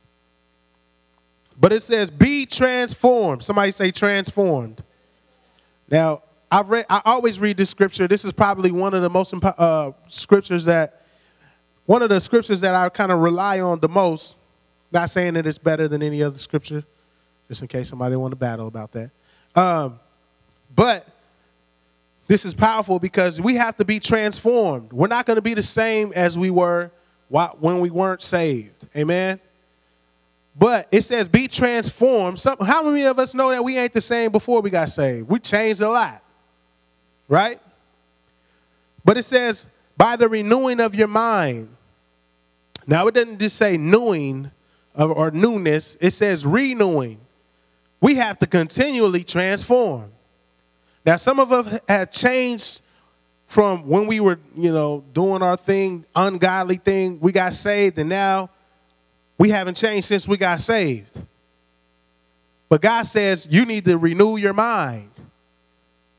S2: But it says, be transformed. Somebody say transformed. Now, I've read, I always read this scripture. This is probably one of the most uh, scriptures that, one of the scriptures that I kind of rely on the most. Not saying that it's better than any other scripture, just in case somebody want to battle about that. Um, but this is powerful because we have to be transformed. We're not going to be the same as we were when we weren't saved. Amen. But it says be transformed. Some, how many of us know that we ain't the same before we got saved? We changed a lot, right? But it says by the renewing of your mind. Now, it doesn't just say newing or, or newness. It says renewing. We have to continually transform. Now, some of us have changed from when we were, you know, doing our thing, ungodly thing. We got saved, and now we haven't changed since we got saved. But God says you need to renew your mind.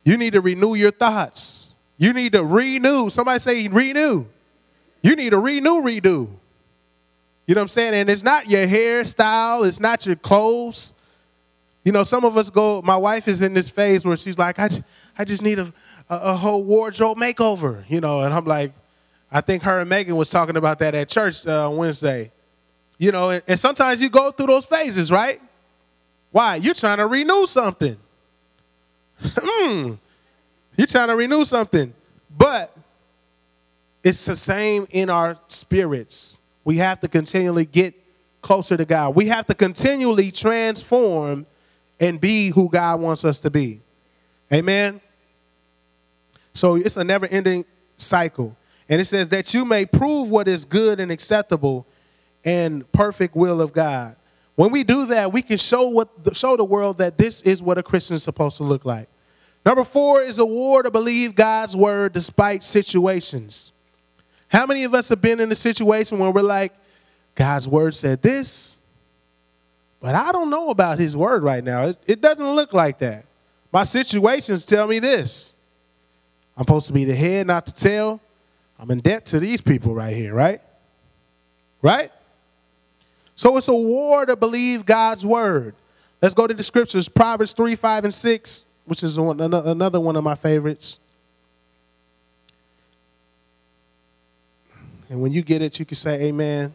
S2: You need to renew your thoughts. You need to renew. Somebody say renew. You need to renew, redo. You know what I'm saying? And it's not your hairstyle. It's not your clothes. You know, some of us go, my wife is in this phase where she's like, I, j- I just need a, a, a whole wardrobe makeover, you know, and I'm like, I think her and Megan was talking about that at church uh, Wednesday. You know, and, and sometimes you go through those phases, right? Why? You're trying to renew something. mm. You're trying to renew something. But it's the same in our spirits. We have to continually get closer to God. We have to continually transform and be who God wants us to be. Amen? So it's a never-ending cycle. And it says that you may prove what is good and acceptable and perfect will of God. When we do that, we can show what show the world that this is what a Christian is supposed to look like. Number four is a war to believe God's word despite situations. How many of us have been in a situation where we're like, God's word said this, but I don't know about his word right now. It, it doesn't look like that. My situations tell me this. I'm supposed to be the head, not the tail. I'm in debt to these people right here, right? Right? So it's a war to believe God's word. Let's go to the scriptures, Proverbs three, five, and six, which is one, another one of my favorites. And when you get it, you can say amen.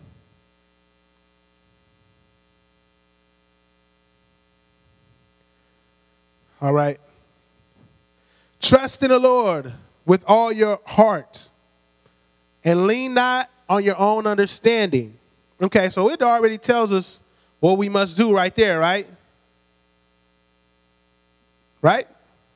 S2: All right. Trust in the Lord with all your heart and lean not on your own understanding. Okay, so it already tells us what we must do right there, right? Right?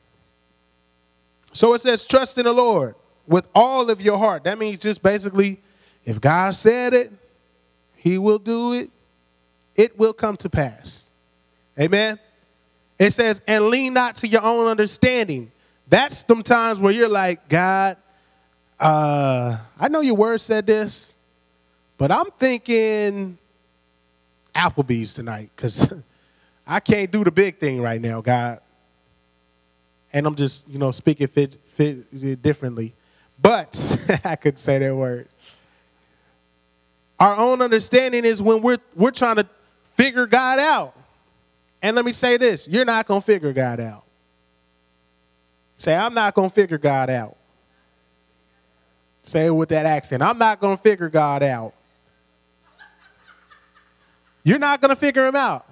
S2: So it says trust in the Lord with all of your heart. That means just basically if God said it, he will do it. It will come to pass. Amen? It says, and lean not to your own understanding. That's them times where you're like, God, uh, I know your word said this, but I'm thinking Applebee's tonight because I can't do the big thing right now, God. And I'm just, you know, speaking fit, fit differently. But I could say that word. Our own understanding is when we're we're trying to figure God out. And let me say this, you're not going to figure God out. Say, I'm not going to figure God out. Say it with that accent. I'm not going to figure God out. You're not going to figure him out.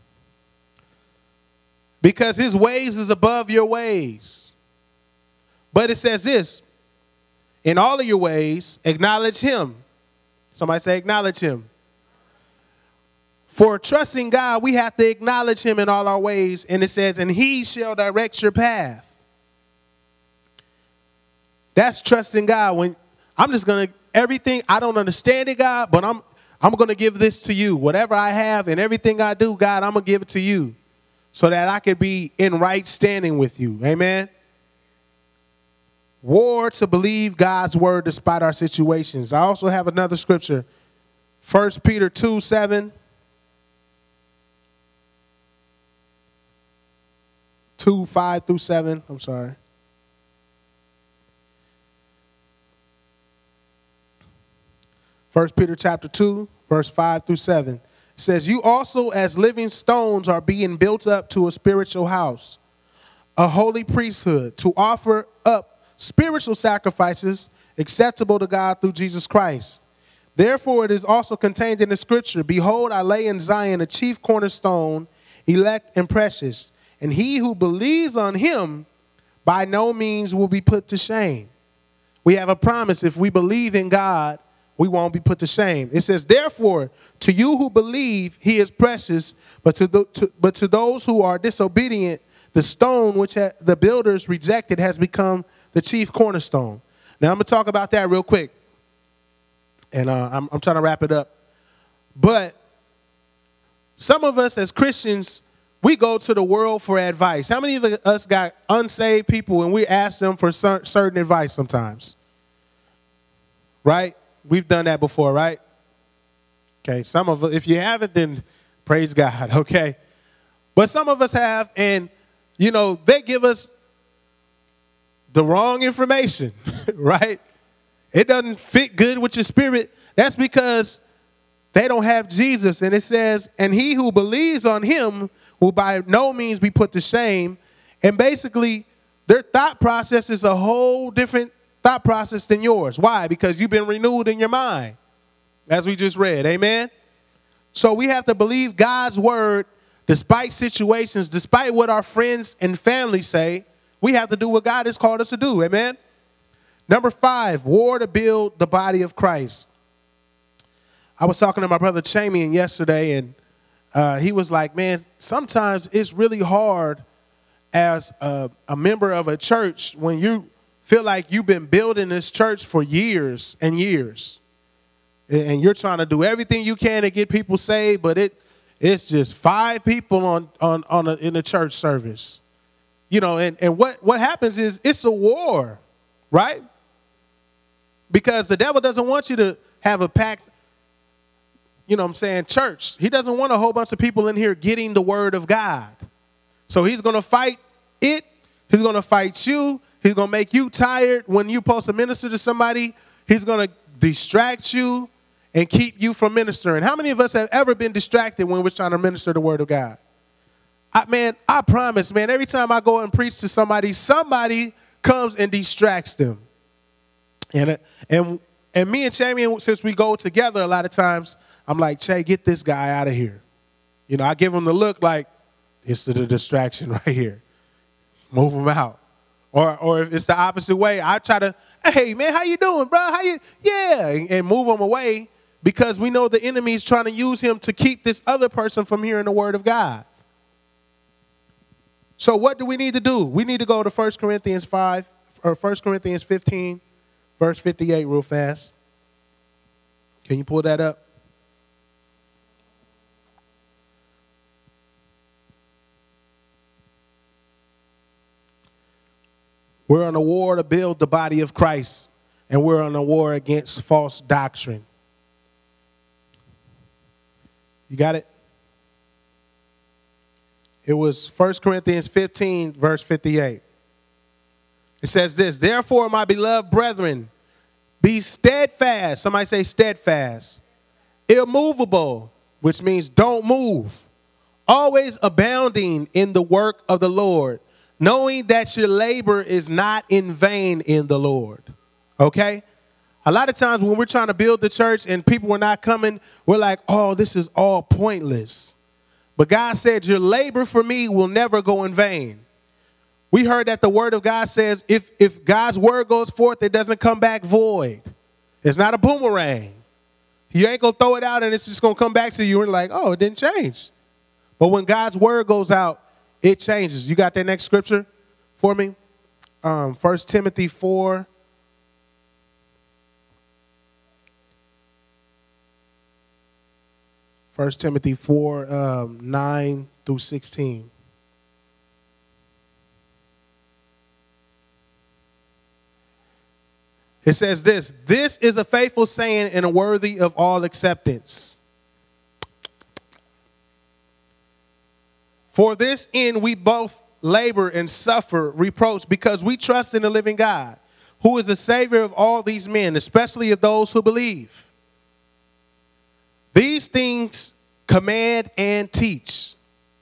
S2: Because his ways is above your ways. But it says this, in all of your ways, acknowledge him. Somebody say acknowledge him. For trusting God, we have to acknowledge him in all our ways. And it says, and he shall direct your path. That's trusting God. When I'm just going to, everything, I don't understand it, God, but I'm I'm going to give this to you. Whatever I have and everything I do, God, I'm going to give it to you so that I can be in right standing with you. Amen. War to believe God's word despite our situations. I also have another scripture. First Peter two, seven. two, five through seven. I'm sorry. First Peter chapter two, verse five through seven. It says, you also as living stones are being built up to a spiritual house, a holy priesthood, to offer up spiritual sacrifices acceptable to God through Jesus Christ. Therefore it is also contained in the scripture, behold, I lay in Zion a chief cornerstone, elect and precious, and he who believes on him by no means will be put to shame. We have a promise. If we believe in God, we won't be put to shame. It says, therefore, to you who believe, he is precious, but to, the, to, but to those who are disobedient, the stone which ha- the builders rejected has become the chief cornerstone. Now, I'm going to talk about that real quick, and uh, I'm, I'm trying to wrap it up. But some of us as Christians, we go to the world for advice. How many of us got unsaved people and we ask them for cer- certain advice sometimes? Right? We've done that before, right? Okay, some of us, if you haven't, then praise God, okay? But some of us have, and, you know, they give us the wrong information, right? It doesn't fit good with your spirit. That's because they don't have Jesus. And it says, and he who believes on him will by no means be put to shame. And basically, their thought process is a whole different thought process than yours. Why? Because you've been renewed in your mind, as we just read. Amen? So we have to believe God's word despite situations, despite what our friends and family say. We have to do what God has called us to do. Amen? Number five, war to build the body of Christ. I was talking to my brother Chamian yesterday, and uh, he was like, man, sometimes it's really hard as a, a member of a church when you feel like you've been building this church for years and years, and you're trying to do everything you can to get people saved, but it it's just five people on on on a, in a church service, you know. And and what what happens is it's a war, right? Because the devil doesn't want you to have a packed, you know what I'm saying, church. He doesn't want a whole bunch of people in here getting the word of God. So he's going to fight it. He's going to fight you. He's going to make you tired when you're supposed to minister to somebody. He's going to distract you and keep you from ministering. How many of us have ever been distracted when we're trying to minister the word of God? I, man, I promise, man, every time I go and preach to somebody, somebody comes and distracts them. And and and me and Chamian, since we go together a lot of times, I'm like, Che, get this guy out of here. You know, I give him the look like, it's the distraction right here. Move him out. Or or if it's the opposite way, I try to, hey, man, how you doing, bro? How you? Yeah, and, and move him away because we know the enemy is trying to use him to keep this other person from hearing the word of God. So what do we need to do? We need to go to First Corinthians five or First Corinthians fifteen. Verse fifty-eight real fast. Can you pull that up? We're on a war to build the body of Christ, and we're on a war against false doctrine. You got it? It was First Corinthians fifteen, verse fifty-eight. It says this, therefore, my beloved brethren, be steadfast. Somebody say steadfast. Immovable, which means don't move. Always abounding in the work of the Lord, knowing that your labor is not in vain in the Lord. Okay? A lot of times when we're trying to build the church and people are not coming, we're like, oh, this is all pointless. But God said, your labor for me will never go in vain. We heard that the word of God says if, if God's word goes forth, it doesn't come back void. It's not a boomerang. You ain't going to throw it out and it's just going to come back to you and like, oh, it didn't change. But when God's word goes out, it changes. You got that next scripture for me? Um, First Timothy four. First Timothy four, um, nine through sixteen. It says this, this is a faithful saying and a worthy of all acceptance. For this end we both labor and suffer reproach because we trust in the living God, who is the Savior of all these men, especially of those who believe. These things command and teach.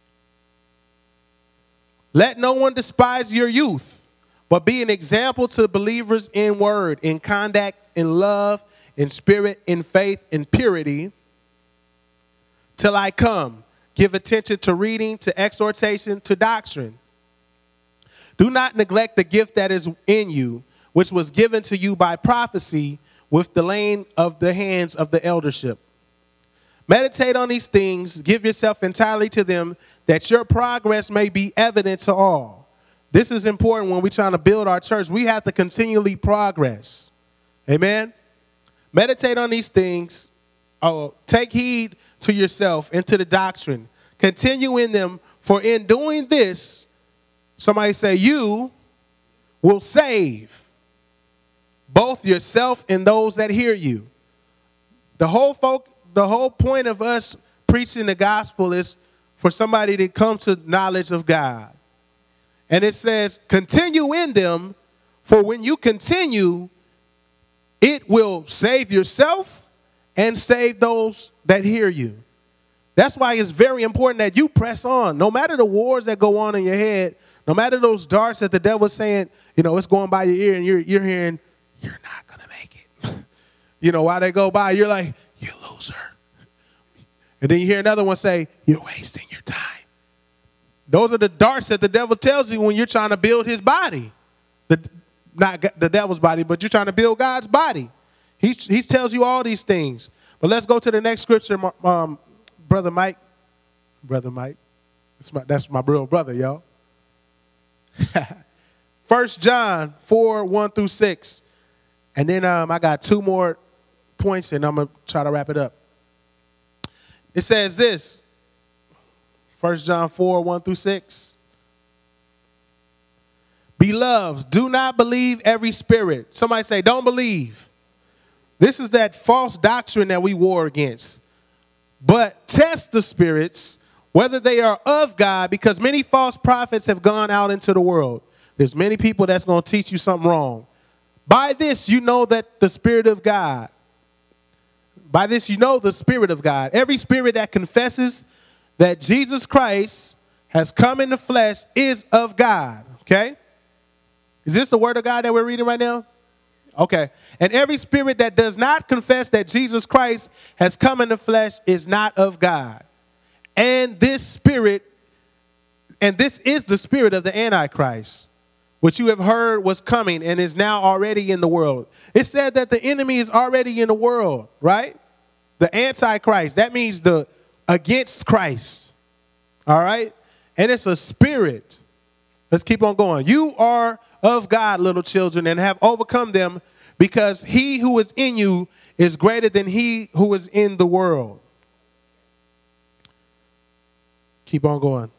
S2: Let no one despise your youth, but be an example to believers in word, in conduct, in love, in spirit, in faith, in purity. Till I come, give attention to reading, to exhortation, to doctrine. Do not neglect the gift that is in you, which was given to you by prophecy with the laying of the hands of the eldership. Meditate on these things, give yourself entirely to them, that your progress may be evident to all. This is important when we're trying to build our church. We have to continually progress. Amen? Meditate on these things. Oh, take heed to yourself and to the doctrine. Continue in them, for in doing this, somebody say, you will save both yourself and those that hear you. The whole folk, the whole point of us preaching the gospel is for somebody to come to knowledge of God. And it says, continue in them, For when you continue, it will save yourself and save those that hear you. That's why it's very important that you press on. No matter the wars that go on in your head, no matter those darts that the devil's saying, you know, it's going by your ear and you're, you're hearing, you're not going to make it. You know, while they go by, you're like, you loser. And then you hear another one say, you're wasting your time. Those are the darts that the devil tells you when you're trying to build his body. The, not the devil's body, but you're trying to build God's body. He, he tells you all these things. But let's go to the next scripture, um, Brother Mike. Brother Mike. That's my, that's my real brother, y'all. First John four, one through six. And then um, I got two more points, and I'm going to try to wrap it up. It says this, First John four, one through six. Beloved, do not believe every spirit. Somebody say, don't believe. This is that false doctrine that we war against. But test the spirits, whether they are of God, because many false prophets have gone out into the world. There's many people that's going to teach you something wrong. By this, you know that the Spirit of God, by this, you know the Spirit of God. Every spirit that confesses that Jesus Christ has come in the flesh is of God. Okay? Is this the word of God that we're reading right now? Okay. And every spirit that does not confess that Jesus Christ has come in the flesh is not of God. And this spirit, and this is the spirit of the Antichrist, which you have heard was coming and is now already in the world. It said that the enemy is already in the world, right? The Antichrist, that means the against Christ. All right? And it's a spirit. Let's keep on going. You are of God, little children, and have overcome them, because he who is in you is greater than he who is in the world. Keep on going.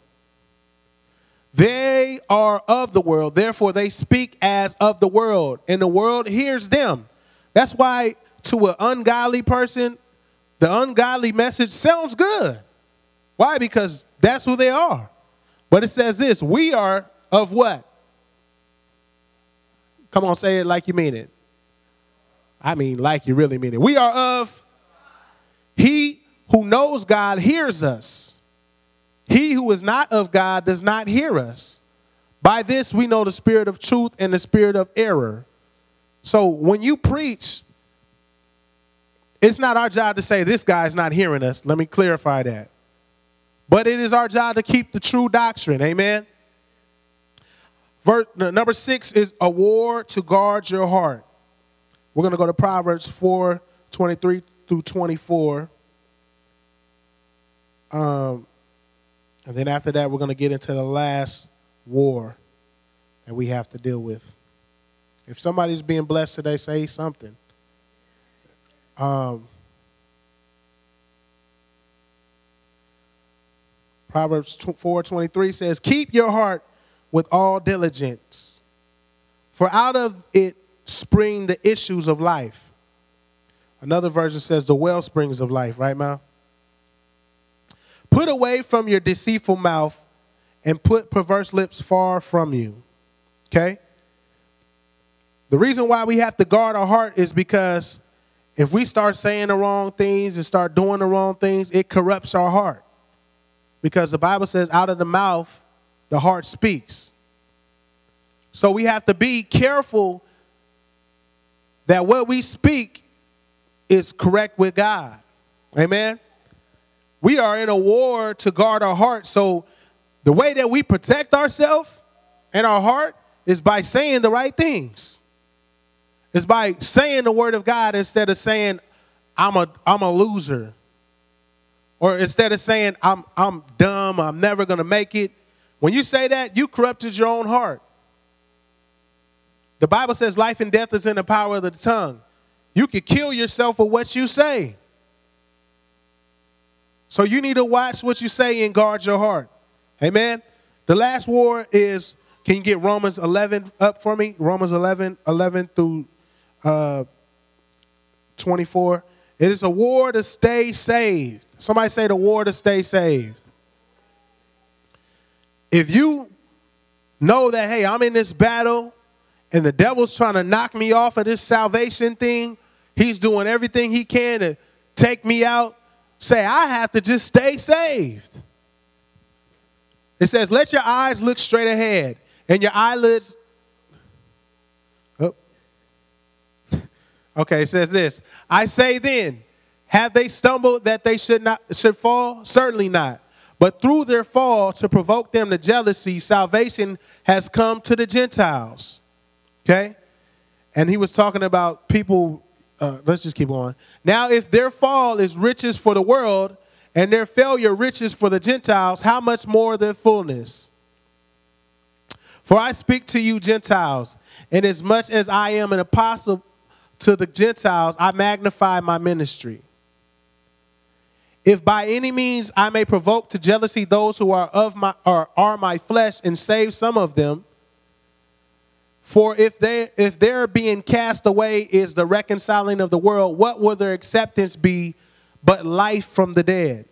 S2: They are of the world, therefore they speak as of the world, and the world hears them. That's why to an ungodly person, the ungodly message sounds good. Why? Because that's who they are. But it says this, we are of what? Come on, say it like you mean it. I mean like you really mean it. We are of, he who knows God hears us. He who is not of God does not hear us. By this we know the spirit of truth and the spirit of error. So when you preach, it's not our job to say this guy's not hearing us. Let me clarify that. But it is our job to keep the true doctrine. Amen. Verse number six is a war to guard your heart. We're going to go to Proverbs four, twenty-three through twenty-four. Um, and then after that, we're going to get into the last war that we have to deal with. If somebody's being blessed today, say something. Um, Proverbs four twenty-three says, keep your heart with all diligence, for out of it spring the issues of life. Another version says the well springs of life, right, Mal? Put away from your deceitful mouth and put perverse lips far from you. Okay? The reason why we have to guard our heart is because if we start saying the wrong things and start doing the wrong things, it corrupts our heart. Because the Bible says out of the mouth, the heart speaks. So we have to be careful that what we speak is correct with God. Amen? We are in a war to guard our heart. So the way that we protect ourselves and our heart is by saying the right things. It's by saying the word of God instead of saying, I'm a, I'm a loser. Or instead of saying, I'm, I'm dumb, I'm never going to make it. When you say that, you corrupted your own heart. The Bible says life and death is in the power of the tongue. You could kill yourself for what you say. So you need to watch what you say and guard your heart. Amen. The last war is, can you get Romans eleven up for me? Romans eleven, eleven through uh, twenty-four. It is a war to stay saved. Somebody say the war to stay saved. If you know that, hey, I'm in this battle and the devil's trying to knock me off of this salvation thing, he's doing everything he can to take me out, say, I have to just stay saved. It says, let your eyes look straight ahead and your eyelids. Oh. Okay, it says this. I say then, have they stumbled that they should not should fall? Certainly not. But through their fall to provoke them to jealousy, salvation has come to the Gentiles. Okay? And he was talking about people, uh, let's just keep going. Now, if their fall is riches for the world and their failure riches for the Gentiles, how much more their fullness? For I speak to you Gentiles, inasmuch as I am an apostle to the Gentiles, I magnify my ministry. If by any means I may provoke to jealousy those who are of my or are my flesh and save some of them, for if they if their being cast away is the reconciling of the world, what will their acceptance be but life from the dead?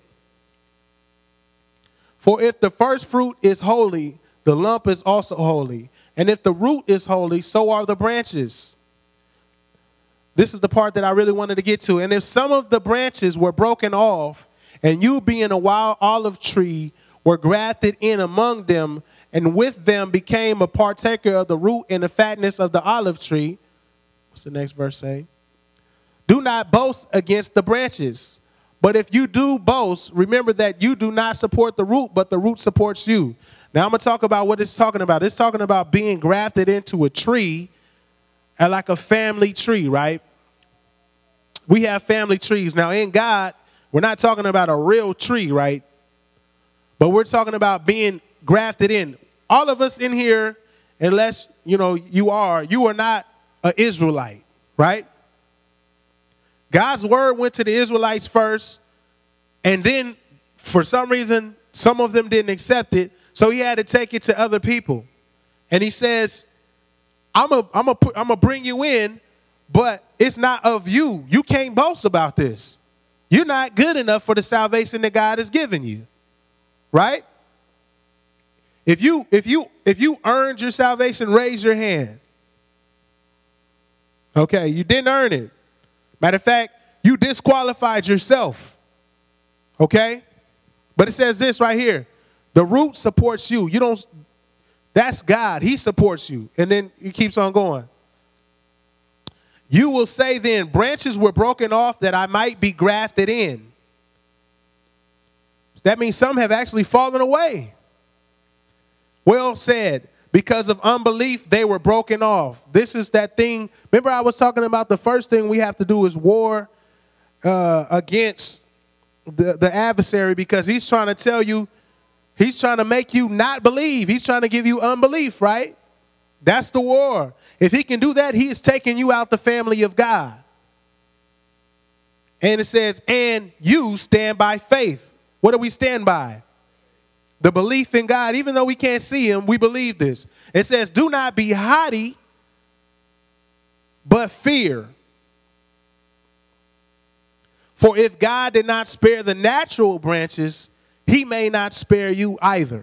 S2: For if the first fruit is holy, the lump is also holy. And if the root is holy, so are the branches. This is the part that I really wanted to get to. And if some of the branches were broken off, and you being a wild olive tree were grafted in among them, and with them became a partaker of the root and the fatness of the olive tree. What's the next verse say? Do not boast against the branches. But if you do boast, remember that you do not support the root, but the root supports you. Now I'm going to talk about what it's talking about. It's talking about being grafted into a tree, and like a family tree, right? We have family trees. Now in God, we're not talking about a real tree, right? But we're talking about being grafted in. All of us in here, unless, you know, you are, you are not an Israelite, right? God's word went to the Israelites first, and then for some reason, some of them didn't accept it, so he had to take it to other people. And he says, I'm a, I'm a, I'm gonna bring you in, but it's not of you. You can't boast about this. You're not good enough for the salvation that God has given you, right? If you, if you, if you earned your salvation, raise your hand. Okay, you didn't earn it. Matter of fact, you disqualified yourself. Okay? But it says this right here. The root supports you. You don't, that's God. He supports you. And then he keeps on going. You will say then, branches were broken off that I might be grafted in. That means some have actually fallen away. Well said. Because of unbelief, they were broken off. This is that thing. Remember, I was talking about the first thing we have to do is war uh, against the, the adversary, because he's trying to tell you, he's trying to make you not believe. He's trying to give you unbelief, right? That's the war. If he can do that, he is taking you out the family of God. And it says, and you stand by faith. What do we stand by? The belief in God. Even though we can't see him, we believe this. It says, do not be haughty, but fear. For if God did not spare the natural branches, he may not spare you either.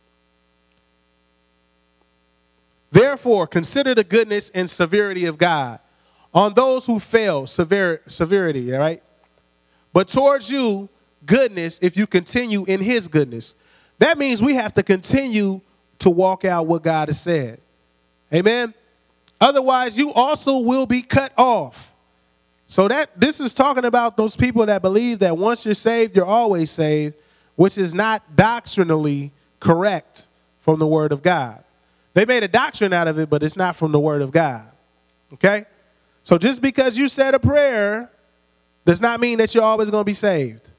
S2: Therefore, consider the goodness and severity of God on those who fail, sever- severity, all right? But towards you, goodness, if you continue in his goodness. That means we have to continue to walk out what God has said. Amen? Otherwise, you also will be cut off. So that this is talking about those people that believe that once you're saved, you're always saved, which is not doctrinally correct from the word of God. They made a doctrine out of it, but it's not from the word of God. Okay? So just because you said a prayer does not mean that you're always going to be saved.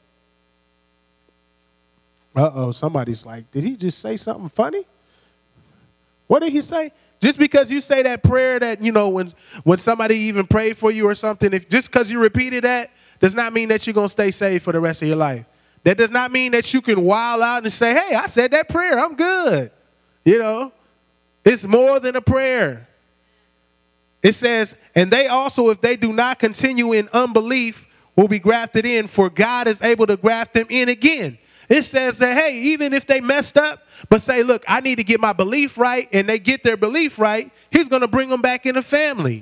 S2: Uh-oh, somebody's like, did he just say something funny? What did he say? Just because you say that prayer that, you know, when, when somebody even prayed for you or something, if just because you repeated that does not mean that you're going to stay saved for the rest of your life. That does not mean that you can wild out and say, hey, I said that prayer, I'm good. You know, it's more than a prayer. It says, and they also, if they do not continue in unbelief, will be grafted in, for God is able to graft them in again. It says that, hey, even if they messed up, but say, look, I need to get my belief right, and they get their belief right, he's going to bring them back in the family.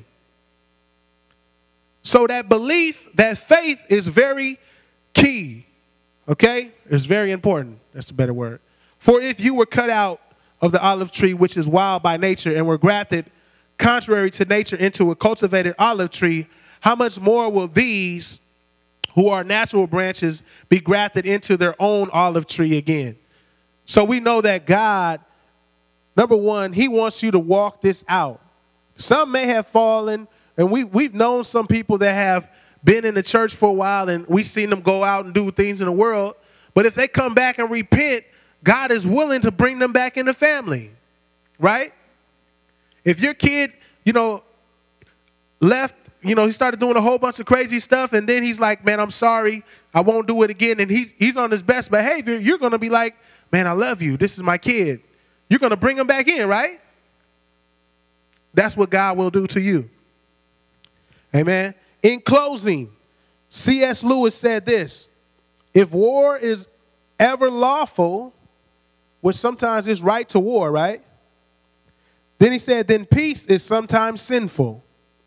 S2: So that belief, that faith is very key, okay? It's very important. That's a better word. For if you were cut out of the olive tree, which is wild by nature, and were grafted contrary to nature into a cultivated olive tree, how much more will these who are natural branches be grafted into their own olive tree again? So we know that God, number one, he wants you to walk this out. Some may have fallen, and we, we've known some people that have been in the church for a while, and we've seen them go out and do things in the world. But if they come back and repent, God is willing to bring them back in the family, right? If your kid, you know, left, you know, he started doing a whole bunch of crazy stuff, and then he's like, man, I'm sorry, I won't do it again, and he's, he's on his best behavior, you're going to be like, man, I love you. This is my kid. You're going to bring him back in, right? That's what God will do to you. Amen. In closing, C S Lewis said this: if war is ever lawful, which sometimes is right to war, right? Then he said, then peace is sometimes sinful.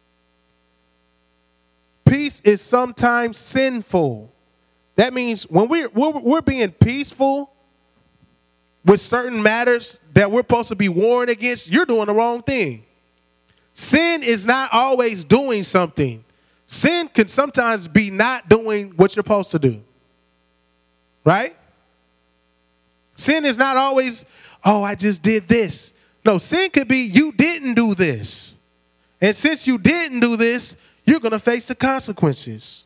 S2: Peace is sometimes sinful. That means when we're, we're, we're being peaceful with certain matters that we're supposed to be warring against, you're doing the wrong thing. Sin is not always doing something. Sin can sometimes be not doing what you're supposed to do. Right? Sin is not always, oh, I just did this. No, sin could be you didn't do this. And since you didn't do this, you're going to face the consequences.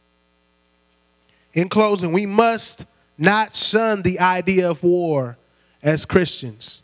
S2: In closing, we must not shun the idea of war as Christians.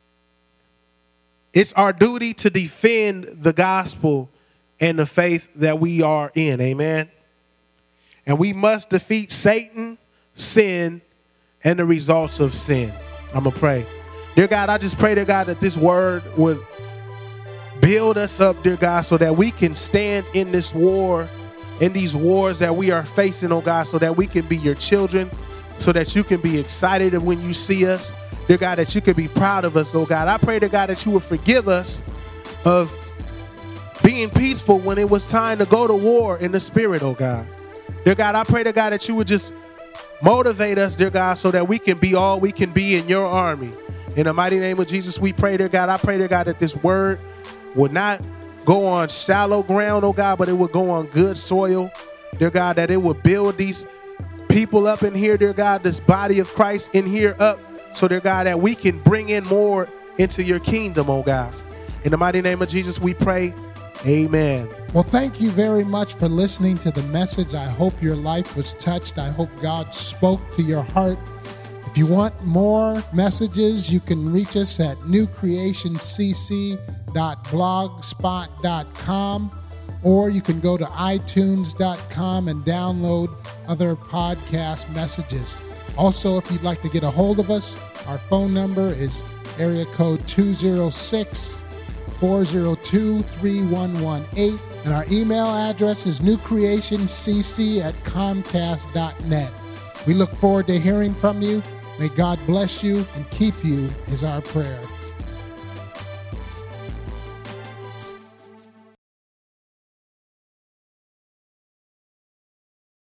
S2: It's our duty to defend the gospel and the faith that we are in. Amen. And we must defeat Satan, sin, and the results of sin. I'm going to pray. Dear God, I just pray, dear God, that this word would build us up, dear God, so that we can stand in this war, in these wars that we are facing, oh God, so that we can be your children, so that you can be excited when you see us. Dear God, that you can be proud of us, oh God. I pray, dear God, that you would forgive us of being peaceful when it was time to go to war in the spirit, oh God. Dear God, I pray, dear God, that you would just motivate us, dear God, so that we can be all we can be in your army. In the mighty name of Jesus, we pray, dear God. I pray, dear God, that this word would not go on shallow ground, oh God, but it would go on good soil, dear God, that it would build these people up in here, dear God, this body of Christ in here up, so, dear God, that we can bring in more into your kingdom, oh God. In the mighty name of Jesus, we pray. Amen.
S1: Well, thank you very much for listening to the message. I hope your life was touched. I hope God spoke to your heart. If you want more messages, you can reach us at new creation c c dot blogspot dot com, or you can go to i tunes dot com and download other podcast messages. Also, if you'd like to get a hold of us, our phone number is area code two oh six, four oh two, three one one eight, and our email address is new creation c c at comcast dot net. We look forward to hearing from you. May God bless you and keep you is our prayer.